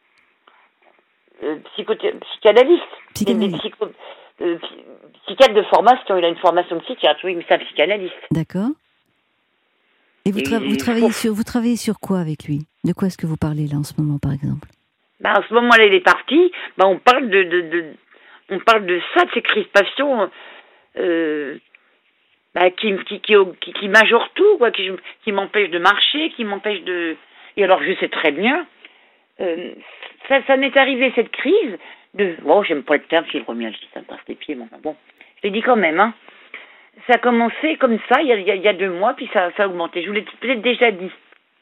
Psychanalyste. Psychiatre de formation, il a une formation de psychiatre, oui, mais c'est un psychanalyste. D'accord. Et vous travaillez sur quoi avec lui? De quoi est-ce que vous parlez là en ce moment, par exemple? En ce moment, là, il est parti. On parle de ça, de ces crispations qui majorent tout, quoi, qui m'empêchent de marcher, qui m'empêchent de... Et alors, je sais très bien, ça m'est arrivé, cette crise de... j'aime pas le terme fibromyalgie, ça me passe les pieds, mais bon, je l'ai dit quand même, hein. Ça a commencé comme ça, il y a 2 mois, puis ça a augmenté. Je vous l'ai peut-être déjà dit.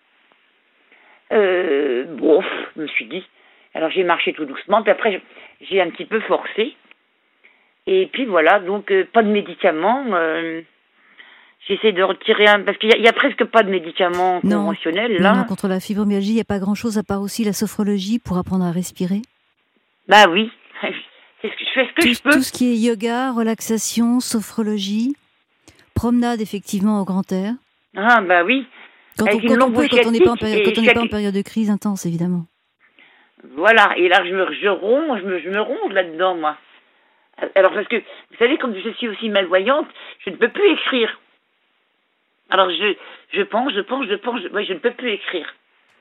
Je me suis dit. Alors, j'ai marché tout doucement, puis après, j'ai un petit peu forcé. Et puis, voilà, donc, pas de médicaments. j'essaie de retirer parce qu'il y a presque pas de médicaments conventionnels, là. Non, contre la fibromyalgie, il n'y a pas grand-chose à part aussi la sophrologie pour apprendre à respirer. Bah oui. Je fais ce que je peux. Tout ce qui est yoga, relaxation, sophrologie, promenade effectivement au grand air. Ah bah oui. Quand on n'est pas en période de crise intense, évidemment. Voilà, et là je me ronge là-dedans, moi. Alors parce que, vous savez, comme je suis aussi malvoyante, je ne peux plus écrire. Alors je pense, ouais, je ne peux plus écrire.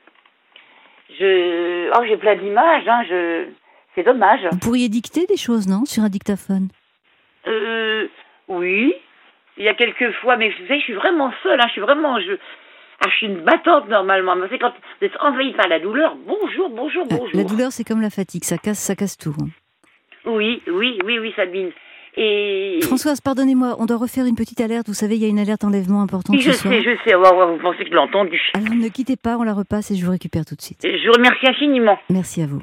J'ai plein d'images, hein, c'est dommage. Vous pourriez dicter des choses, non, sur un dictaphone? Oui. Il y a quelques fois, mais vous savez, je suis vraiment seule, hein, je suis une battante normalement. Mais c'est quand vous êtes envahie par la douleur, bonjour. La douleur, c'est comme la fatigue, ça casse tout. Hein. Oui, Sabine. Et... Françoise, pardonnez-moi, on doit refaire une petite alerte. Vous savez, il y a une alerte enlèvement importante ce soir. Je sais. Vous pensez que je l'ai entendu. Alors ne quittez pas, on la repasse et je vous récupère tout de suite. Je vous remercie infiniment. Merci à vous.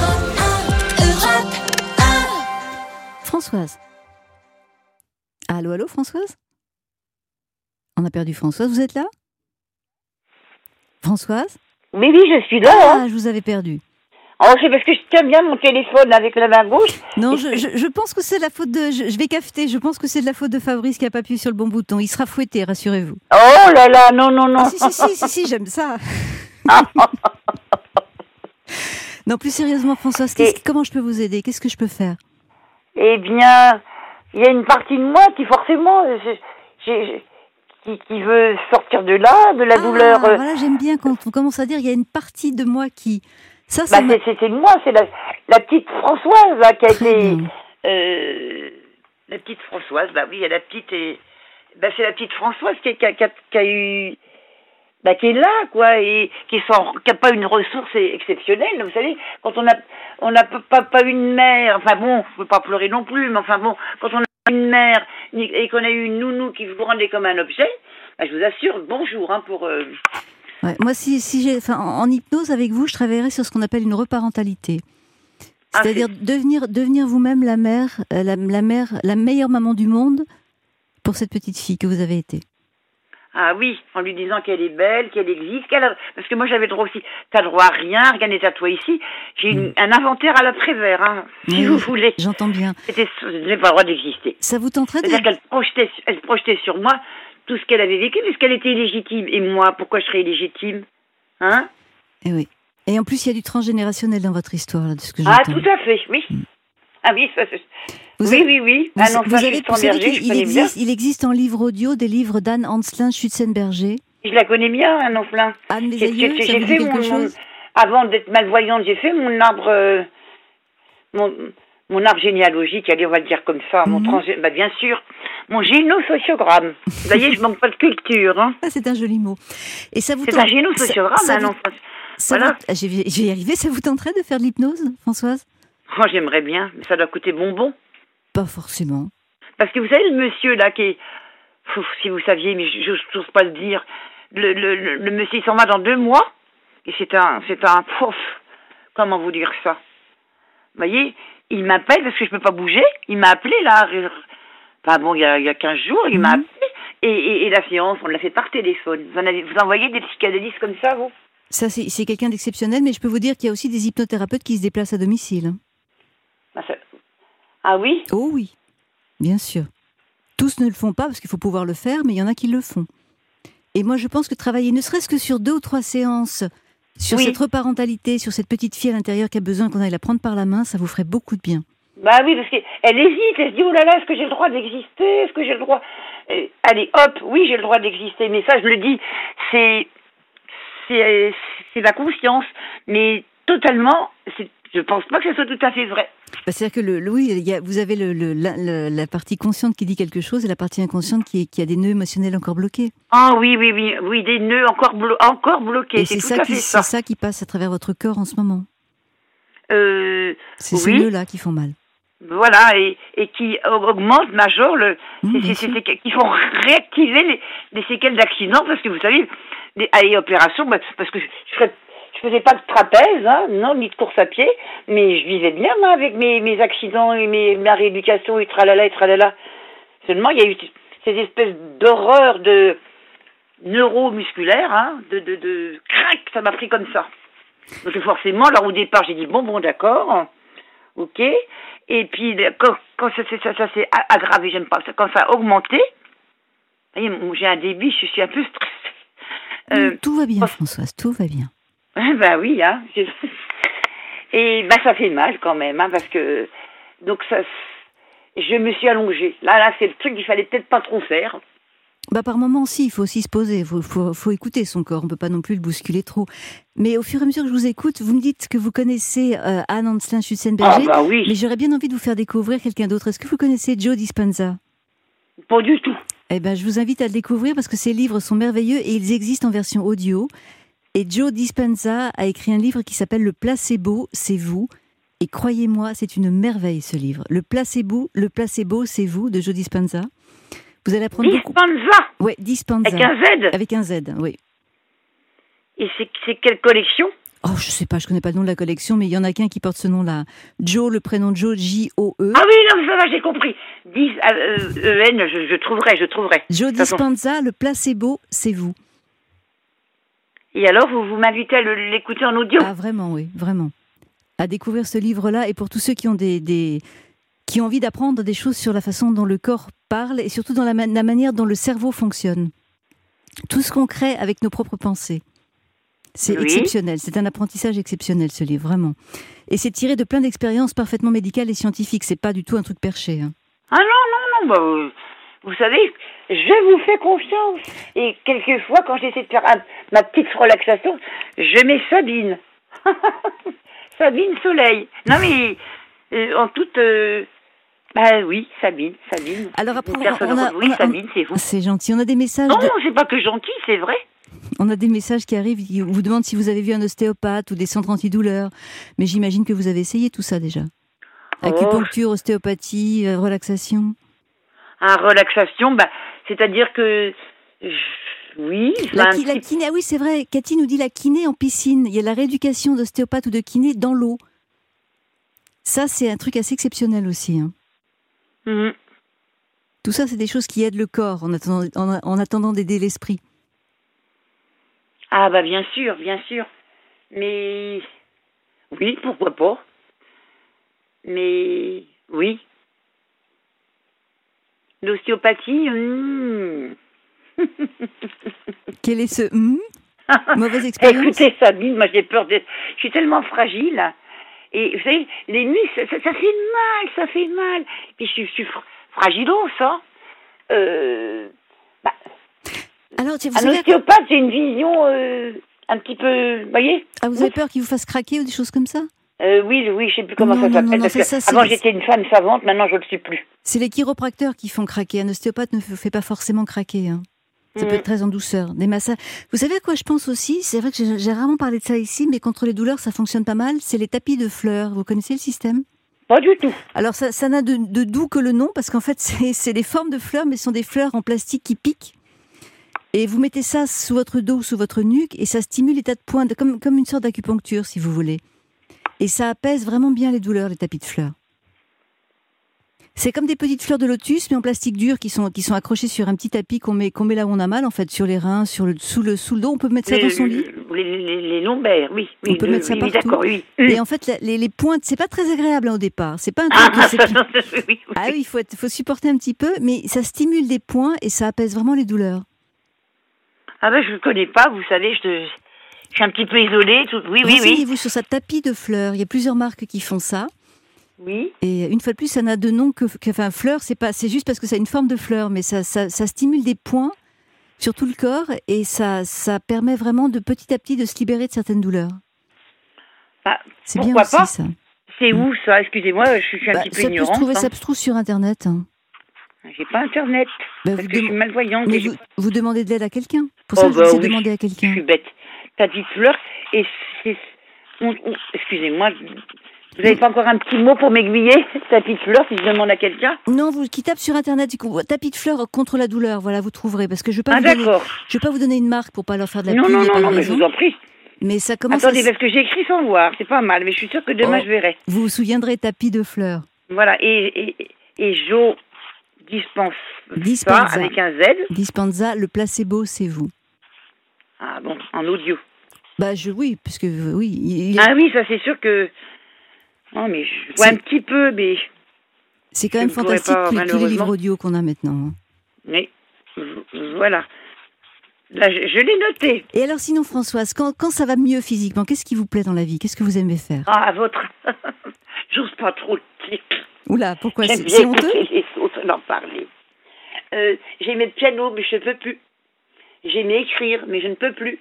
Françoise. Allô, Françoise? On a perdu Françoise, vous êtes là? Françoise? Oui, je suis là. Ah, je vous avais perdu. Oh, c'est parce que je tiens bien mon téléphone avec la main gauche. Non, je pense que c'est la faute de... Je vais cafeter, je pense que c'est de la faute de Fabrice qui n'a pas appuyé sur le bon bouton. Il sera fouetté, rassurez-vous. Oh là là, non. Ah, si, j'aime ça. Non, plus sérieusement, Françoise, comment je peux vous aider? Qu'est-ce que je peux faire? Eh bien, il y a une partie de moi qui forcément... Qui veut sortir de là, de la douleur. Voilà, j'aime bien quand on commence à dire il y a une partie de moi qui... c'est moi, c'est la petite Françoise là, qui a été... la petite Françoise, oui, il y a la petite... c'est la petite Françoise qui a eu... qui est là, quoi, et qui n'a pas une ressource exceptionnelle. Vous savez, quand on n'a pas une mère, enfin bon, je ne veux pas pleurer non plus, mais enfin bon, quand on a une mère et qu'on a eu une nounou qui vous rendait comme un objet, je vous assure, bonjour, hein, pour... Ouais, moi, en hypnose avec vous, je travaillerai sur ce qu'on appelle une reparentalité. C'est-à-dire devenir vous-même la mère, la meilleure maman du monde pour cette petite fille que vous avez été. Ah oui, en lui disant qu'elle est belle, qu'elle existe, parce que moi j'avais le droit aussi, t'as le droit à rien n'est à toi ici. J'ai un inventaire à la Prévert, hein, si vous voulez. J'entends bien. Je n'ai pas le droit d'exister. Ça vous tenterait de... C'est-à-dire qu'elle projetait sur moi tout ce qu'elle avait vécu, puisqu'elle était illégitime. Et moi, pourquoi je serais illégitime? Hein? Et oui. Et en plus, il y a du transgénérationnel dans votre histoire, là, de ce que j'entends. Ah, tout à fait, oui. Ah oui, ça c'est... Oui. Vous savez qu'il existe en livre audio des livres d'Anne Hanslin Schützenberger. Je la connais bien, Anne Hanslin. Anne Les Aïeux, ça vous dit quelque chose? Avant d'être malvoyante, j'ai fait mon arbre... Mon arbre généalogique, allez, on va le dire comme ça, bien sûr, mon génosociogramme. Vous voyez, je manque pas de culture. Hein. Ah, c'est un joli mot. Et ça vous c'est un génosociogramme, voilà. Je vais y arriver, ça vous tenterait de faire de l'hypnose, Françoise? Oh, j'aimerais bien, mais ça doit coûter bonbon. Pas forcément. Parce que vous savez, le monsieur là qui est... si vous saviez, mais je n'ose pas le dire, le monsieur il s'en va dans 2 mois, et c'est un comment vous dire ça? Vous voyez, il m'appelle parce que je peux pas bouger. Il m'a appelé là. Enfin bon, il y a 15 jours, il m'a appelé. Et la séance, on l'a fait par téléphone. Vous envoyez des psychanalystes comme ça, vous? Ça, c'est quelqu'un d'exceptionnel, mais je peux vous dire qu'il y a aussi des hypnothérapeutes qui se déplacent à domicile. Ah oui? Oh oui, bien sûr. Tous ne le font pas parce qu'il faut pouvoir le faire, mais il y en a qui le font. Et moi, je pense que travailler ne serait-ce que sur 2 ou 3 séances sur cette reparentalité, sur cette petite fille à l'intérieur qui a besoin qu'on aille la prendre par la main, ça vous ferait beaucoup de bien. Bah oui, parce qu'elle hésite, elle se dit, oh là là, est-ce que j'ai le droit d'exister? Est-ce que j'ai le droit... allez, hop, oui, j'ai le droit d'exister, mais ça, je le dis, c'est la conscience, mais totalement, je pense pas que ce soit tout à fait vrai. Bah, c'est-à-dire que vous avez la partie consciente qui dit quelque chose et la partie inconsciente qui a des nœuds émotionnels encore bloqués. Ah oui, des nœuds encore bloqués. Et c'est ça qui passe à travers votre corps en ce moment. C'est ces nœuds-là qui font mal. Voilà, et qui augmentent, qui font réactiver les séquelles d'accident, parce que vous savez, à l'opération, parce que je faisais pas de trapèze, hein, non, ni de course à pied, mais je vivais bien, moi, avec mes accidents et ma rééducation et tralala. Seulement, il y a eu ces espèces d'horreurs de neuromusculaires, hein, de crac, ça m'a pris comme ça. Donc forcément, alors au départ, j'ai dit bon, d'accord, ok. Et puis quand ça s'est aggravé, j'aime pas ça, quand ça a augmenté, vous voyez, j'ai un débit, je suis un peu stressée. Tout va bien, Françoise, tout va bien. Ben oui, hein. Et ben ça fait mal quand même, hein, parce que donc ça, je me suis allongée. Là, c'est le truc qu'il fallait peut-être pas trop faire. Bah par moment aussi, il faut aussi se poser, faut écouter son corps, on peut pas non plus le bousculer trop. Mais au fur et à mesure que je vous écoute, vous me dites que vous connaissez Anne Ancelin-Schutzenberger, Ah bah oui. mais j'aurais bien envie de vous faire découvrir quelqu'un d'autre. Est-ce que vous connaissez Joe Dispenza ? Pas du tout. Eh ben, je vous invite à le découvrir parce que ses livres sont merveilleux et ils existent en version audio. Et Joe Dispenza a écrit un livre qui s'appelle Le placebo, c'est vous. Et croyez-moi, c'est une merveille ce livre. Le placebo, c'est vous, de Joe Dispenza. Vous allez apprendre beaucoup. Dispenza. Ouais, Dispenza. Avec un Z. Avec un Z, oui. Et c'est quelle collection? Oh, je sais pas, je connais pas le nom de la collection, mais il y en a qu'un qui porte ce nom-là. Joe, le prénom de Joe, J-O-E. Ah oui, non, ça va, j'ai compris. E-N, je trouverai. Joe Dispenza, le placebo, c'est vous. Et alors, vous m'invitez à l'écouter en audio? Ah, vraiment, oui, vraiment. À découvrir ce livre-là, et pour tous ceux qui ont qui ont envie d'apprendre des choses sur la façon dont le corps parle, et surtout dans la manière dont le cerveau fonctionne. Tout ce qu'on crée avec nos propres pensées. C'est exceptionnel, c'est un apprentissage exceptionnel ce livre, vraiment. Et c'est tiré de plein d'expériences parfaitement médicales et scientifiques, c'est pas du tout un truc perché. Hein. Ah non, bah, vous savez, je vous fais confiance. Et quelquefois, quand j'essaie de faire ma petite relaxation, je mets Sabine. Sabine Soleil. Non mais, en toute... bah oui, Sabine. Alors après, oui, Sabine, c'est vous. C'est gentil, on a des messages... Non, c'est pas que gentil, c'est vrai. On a des messages qui arrivent, qui vous demandent si vous avez vu un ostéopathe ou des centres antidouleurs. Mais j'imagine que vous avez essayé tout ça déjà. Acupuncture, ostéopathie, relaxation. Relaxation, bah, c'est-à-dire que... oui. La kiné, ah oui, c'est vrai. Cathy nous dit la kiné en piscine. Il y a la rééducation d'ostéopathe ou de kiné dans l'eau. Ça, c'est un truc assez exceptionnel aussi. Hein. Mm-hmm. Tout ça, c'est des choses qui aident le corps en attendant d'aider l'esprit. Ah bah bien sûr. Mais oui, pourquoi pas. Mais oui. L'ostéopathie. Quel est ce mauvaise expérience? Écoutez Sabine, moi j'ai peur de... Je suis tellement fragile. Et vous savez, les nuits, ça fait mal. Puis je suis fragilos, ça. Alors, un ostéopathe, j'ai une vision un petit peu... Vous voyez? Ah, vous avez peur qu'il vous fasse craquer ou des choses comme ça? Oui, je sais plus comment ça s'appelle. Avant, j'étais une femme savante, maintenant, je ne le suis plus. C'est les chiropracteurs qui font craquer. Un ostéopathe ne fait pas forcément craquer. Hein. Ça peut être très en douceur. Des massages. Vous savez à quoi je pense aussi? C'est vrai que j'ai rarement parlé de ça ici, mais contre les douleurs, ça fonctionne pas mal. C'est les tapis de fleurs. Vous connaissez le système? Pas du tout. Alors, ça n'a de doux que le nom, parce qu'en fait, c'est des formes de fleurs, mais ce sont des fleurs en plastique qui piquent. Et vous mettez ça sous votre dos ou sous votre nuque, et ça stimule les tas de points, comme une sorte d'acupuncture, si vous voulez. Et ça apaise vraiment bien les douleurs, les tapis de fleurs. C'est comme des petites fleurs de lotus, mais en plastique dur, qui sont accrochées sur un petit tapis qu'on met là où on a mal, en fait, sur les reins, sous le dos. On peut mettre ça dans son lit. Les lombaires, oui. On peut mettre ça partout. D'accord, oui. Et en fait, les pointes, c'est pas très agréable au départ. C'est pas un truc oui. Ah oui, il faut supporter un petit peu, mais ça stimule des points et ça apaise vraiment les douleurs. Ah ben, je ne connais pas, vous savez, je suis un petit peu isolée. Oui. Renseignez-vous sur sa tapis de fleurs. Il y a plusieurs marques qui font ça. Oui. Et une fois de plus, ça n'a de nom enfin, fleur, c'est juste parce que ça a une forme de fleur, mais ça stimule des points sur tout le corps et ça permet vraiment de petit à petit de se libérer de certaines douleurs. Bah, c'est bien aussi pas ça. C'est où ça? Excusez-moi, je suis un petit peu ignorante. Ça se trouve sur Internet. Hein. J'ai pas Internet, parce que je suis malvoyante. Mais vous demandez de l'aide à quelqu'un? Pour ça, je vous ai demandé à quelqu'un. Je suis bête. Tapis de fleurs, et c'est... Excusez-moi, vous n'avez pas encore un petit mot pour m'aiguiller? Tapis de fleurs, si je demande à quelqu'un? Non, qui tape sur Internet, tapis de fleurs contre la douleur, voilà, vous trouverez. Parce que je ne vais pas vous donner une marque pour pas leur faire de la pub. Non, mais je vous en prie. Mais ça commence Attendez, parce que j'ai écrit sans voir, c'est pas mal, mais je suis sûre que demain je verrai. Vous vous souviendrez, tapis de fleurs. Voilà, et Joe Dispensa avec un Z. Dispensa, le placebo, c'est vous. Ah bon, en audio. Oui, parce que oui. Ah oui, ça c'est sûr que... Non, mais je vois un petit peu, mais... C'est quand même fantastique tous les livres audio qu'on a maintenant. Oui, voilà. Là, je l'ai noté. Et alors sinon, Françoise, quand ça va mieux physiquement, qu'est-ce qui vous plaît dans la vie? Qu'est-ce que vous aimez faire? Ah, votre... J'ose pas trop le dire. Oula, pourquoi? J'aime C'est bien honteux? écouter les autres en parler. J'aimais le piano, mais je ne peux plus. J'aimais écrire, mais je ne peux plus.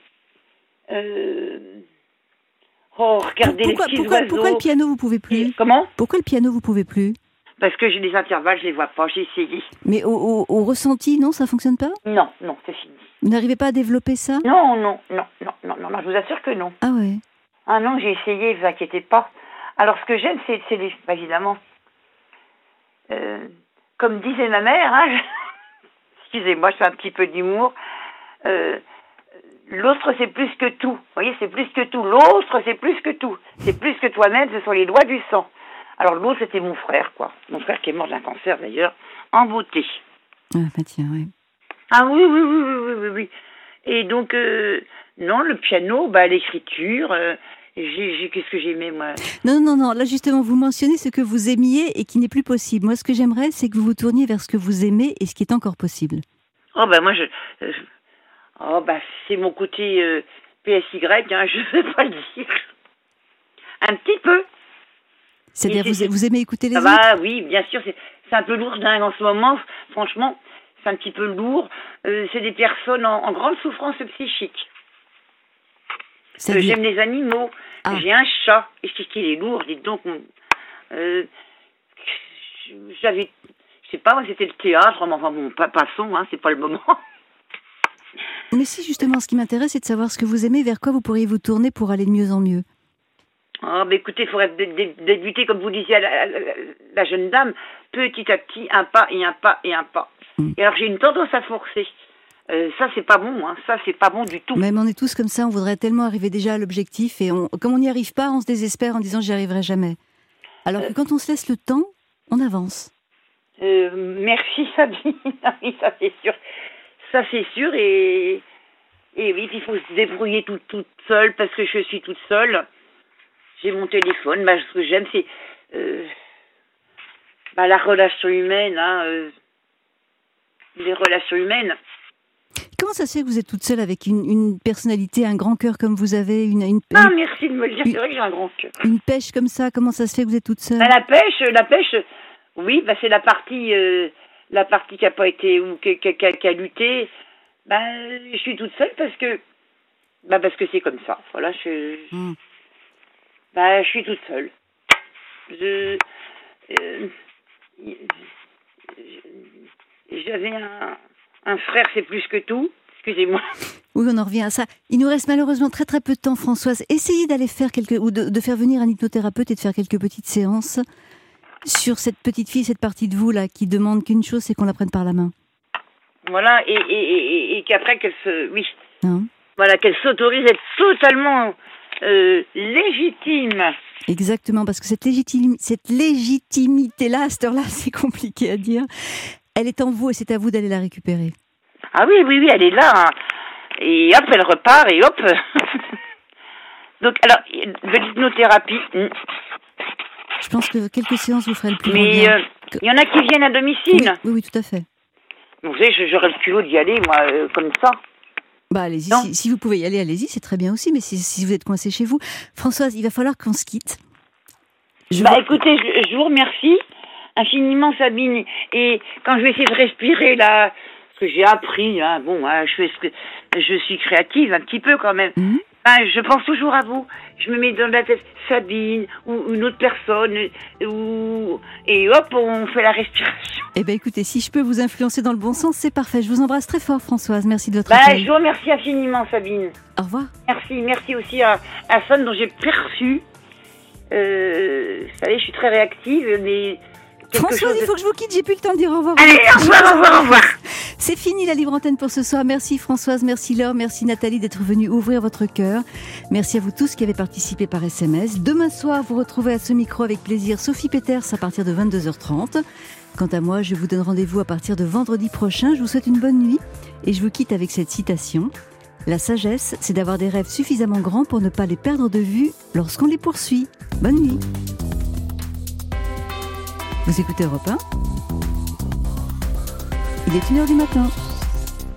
Regardez les petits oiseaux. Pourquoi le piano, vous pouvez plus? Comment? Pourquoi le piano, vous pouvez plus? Parce que j'ai des intervalles, je les vois pas, j'ai essayé. Mais au ressenti, non, ça fonctionne pas? Non, c'est fini. Vous n'arrivez pas à développer ça? Non, je vous assure que non. Ah ouais. Ah non, j'ai essayé, vous inquiétez pas. Alors, ce que j'aime, c'est les... évidemment, comme disait ma mère, hein, excusez-moi, je fais un petit peu d'humour, l'autre, c'est plus que tout. Vous voyez, c'est plus que tout. L'autre, c'est plus que tout. C'est plus que toi-même, ce sont les lois du sang. Alors, l'autre, c'était mon frère, quoi. Mon frère qui est mort d'un cancer, d'ailleurs, en beauté. Ah, bah tiens, oui. Ah oui. Et donc, non, le piano, l'écriture, qu'est-ce que j'aimais, moi? Non, là, justement, vous mentionnez ce que vous aimiez et qui n'est plus possible. Moi, ce que j'aimerais, c'est que vous vous tourniez vers ce que vous aimez et ce qui est encore possible. Oh, moi, c'est mon côté PSY, hein, je ne vais pas le dire. Un petit peu. C'est-à-dire, vous aimez écouter les autres? Oui, bien sûr, c'est un peu lourd en ce moment, franchement, c'est un petit peu lourd. C'est des personnes en grande souffrance psychique. J'aime les animaux. Ah. J'ai un chat. Et je dis qu'il est lourd, dites donc. J'avais, je sais pas, moi, c'était le théâtre, enfin bon, passons, hein, c'est pas le moment. Mais si, justement, ce qui m'intéresse, c'est de savoir ce que vous aimez, vers quoi vous pourriez vous tourner pour aller de mieux en mieux. Écoutez, il faudrait débuter, comme vous disiez à la jeune dame, petit à petit, un pas et un pas et un pas. Et alors, j'ai une tendance à forcer. Ça, c'est pas bon, hein. Ça, c'est pas bon du tout. Même on est tous comme ça, on voudrait tellement arriver déjà à l'objectif, et comme on n'y arrive pas, on se désespère en disant « j'y arriverai jamais ». Alors que quand on se laisse le temps, on avance. Merci, Sabine. Oui, ça, c'est sûr. Ça, c'est sûr, et oui, il faut se débrouiller toute seule, parce que je suis toute seule. J'ai mon téléphone, ce que j'aime, c'est la relation humaine, hein, les relations humaines. Comment ça se fait que vous êtes toute seule avec une personnalité, un grand cœur comme vous avez, Ah, merci de me le dire, c'est vrai que j'ai un grand cœur. Une pêche comme ça, comment ça se fait que vous êtes toute seule? La pêche, oui, c'est la partie qui a pas été, ou qui a lutté. Je suis toute seule parce que c'est comme ça. Voilà, je suis toute seule. J'avais un frère, c'est plus que tout. Excusez-moi. Oui, on en revient à ça. Il nous reste malheureusement très très peu de temps, Françoise. Essayez d'aller faire de faire venir un hypnothérapeute et de faire quelques petites séances sur cette petite fille, cette partie de vous là, qui demande qu'une chose, c'est qu'on la prenne par la main. Voilà, et qu'après qu'elle qu'elle s'autorise à être totalement légitime. Exactement, parce que cette légitimité-là, à cette heure-là, c'est compliqué à dire. Elle est en vous et c'est à vous d'aller la récupérer. Ah oui, elle est là. Hein. Et hop, elle repart et hop. Donc, alors, de l'hypnothérapie. Je pense que quelques séances vous feraient le plus bien. Mais il y en a qui viennent à domicile. Oui, tout à fait. Vous savez, j'aurais le culot d'y aller, moi, comme ça. Allez-y, si vous pouvez y aller, allez-y, c'est très bien aussi, mais si vous êtes coincée chez vous. Françoise, il va falloir qu'on se quitte. Écoutez, je vous remercie infiniment, Sabine. Et quand je vais essayer de respirer, là, ce que j'ai appris, hein, je suis créative un petit peu quand même. Je pense toujours à vous. Je me mets dans la tête Sabine ou une autre personne et hop, on fait la respiration. Écoutez, si je peux vous influencer dans le bon sens, c'est parfait. Je vous embrasse très fort, Françoise. Merci de votre appel. Je vous remercie infiniment, Sabine. Au revoir. Merci aussi à Son dont j'ai perçu. Vous savez, je suis très réactive, mais... Françoise, il faut que je vous quitte, j'ai plus le temps de dire au revoir. Allez, au revoir. C'est fini la libre antenne pour ce soir. Merci Françoise, merci Laure, merci Nathalie d'être venue ouvrir votre cœur. Merci à vous tous qui avez participé par SMS. Demain soir, vous retrouvez à ce micro avec plaisir Sophie Peters à partir de 22h30. Quant à moi, je vous donne rendez-vous à partir de vendredi prochain. Je vous souhaite une bonne nuit et je vous quitte avec cette citation. La sagesse, c'est d'avoir des rêves suffisamment grands pour ne pas les perdre de vue lorsqu'on les poursuit. Bonne nuit. Vous écoutez Europe 1 ? Il est 1h du matin.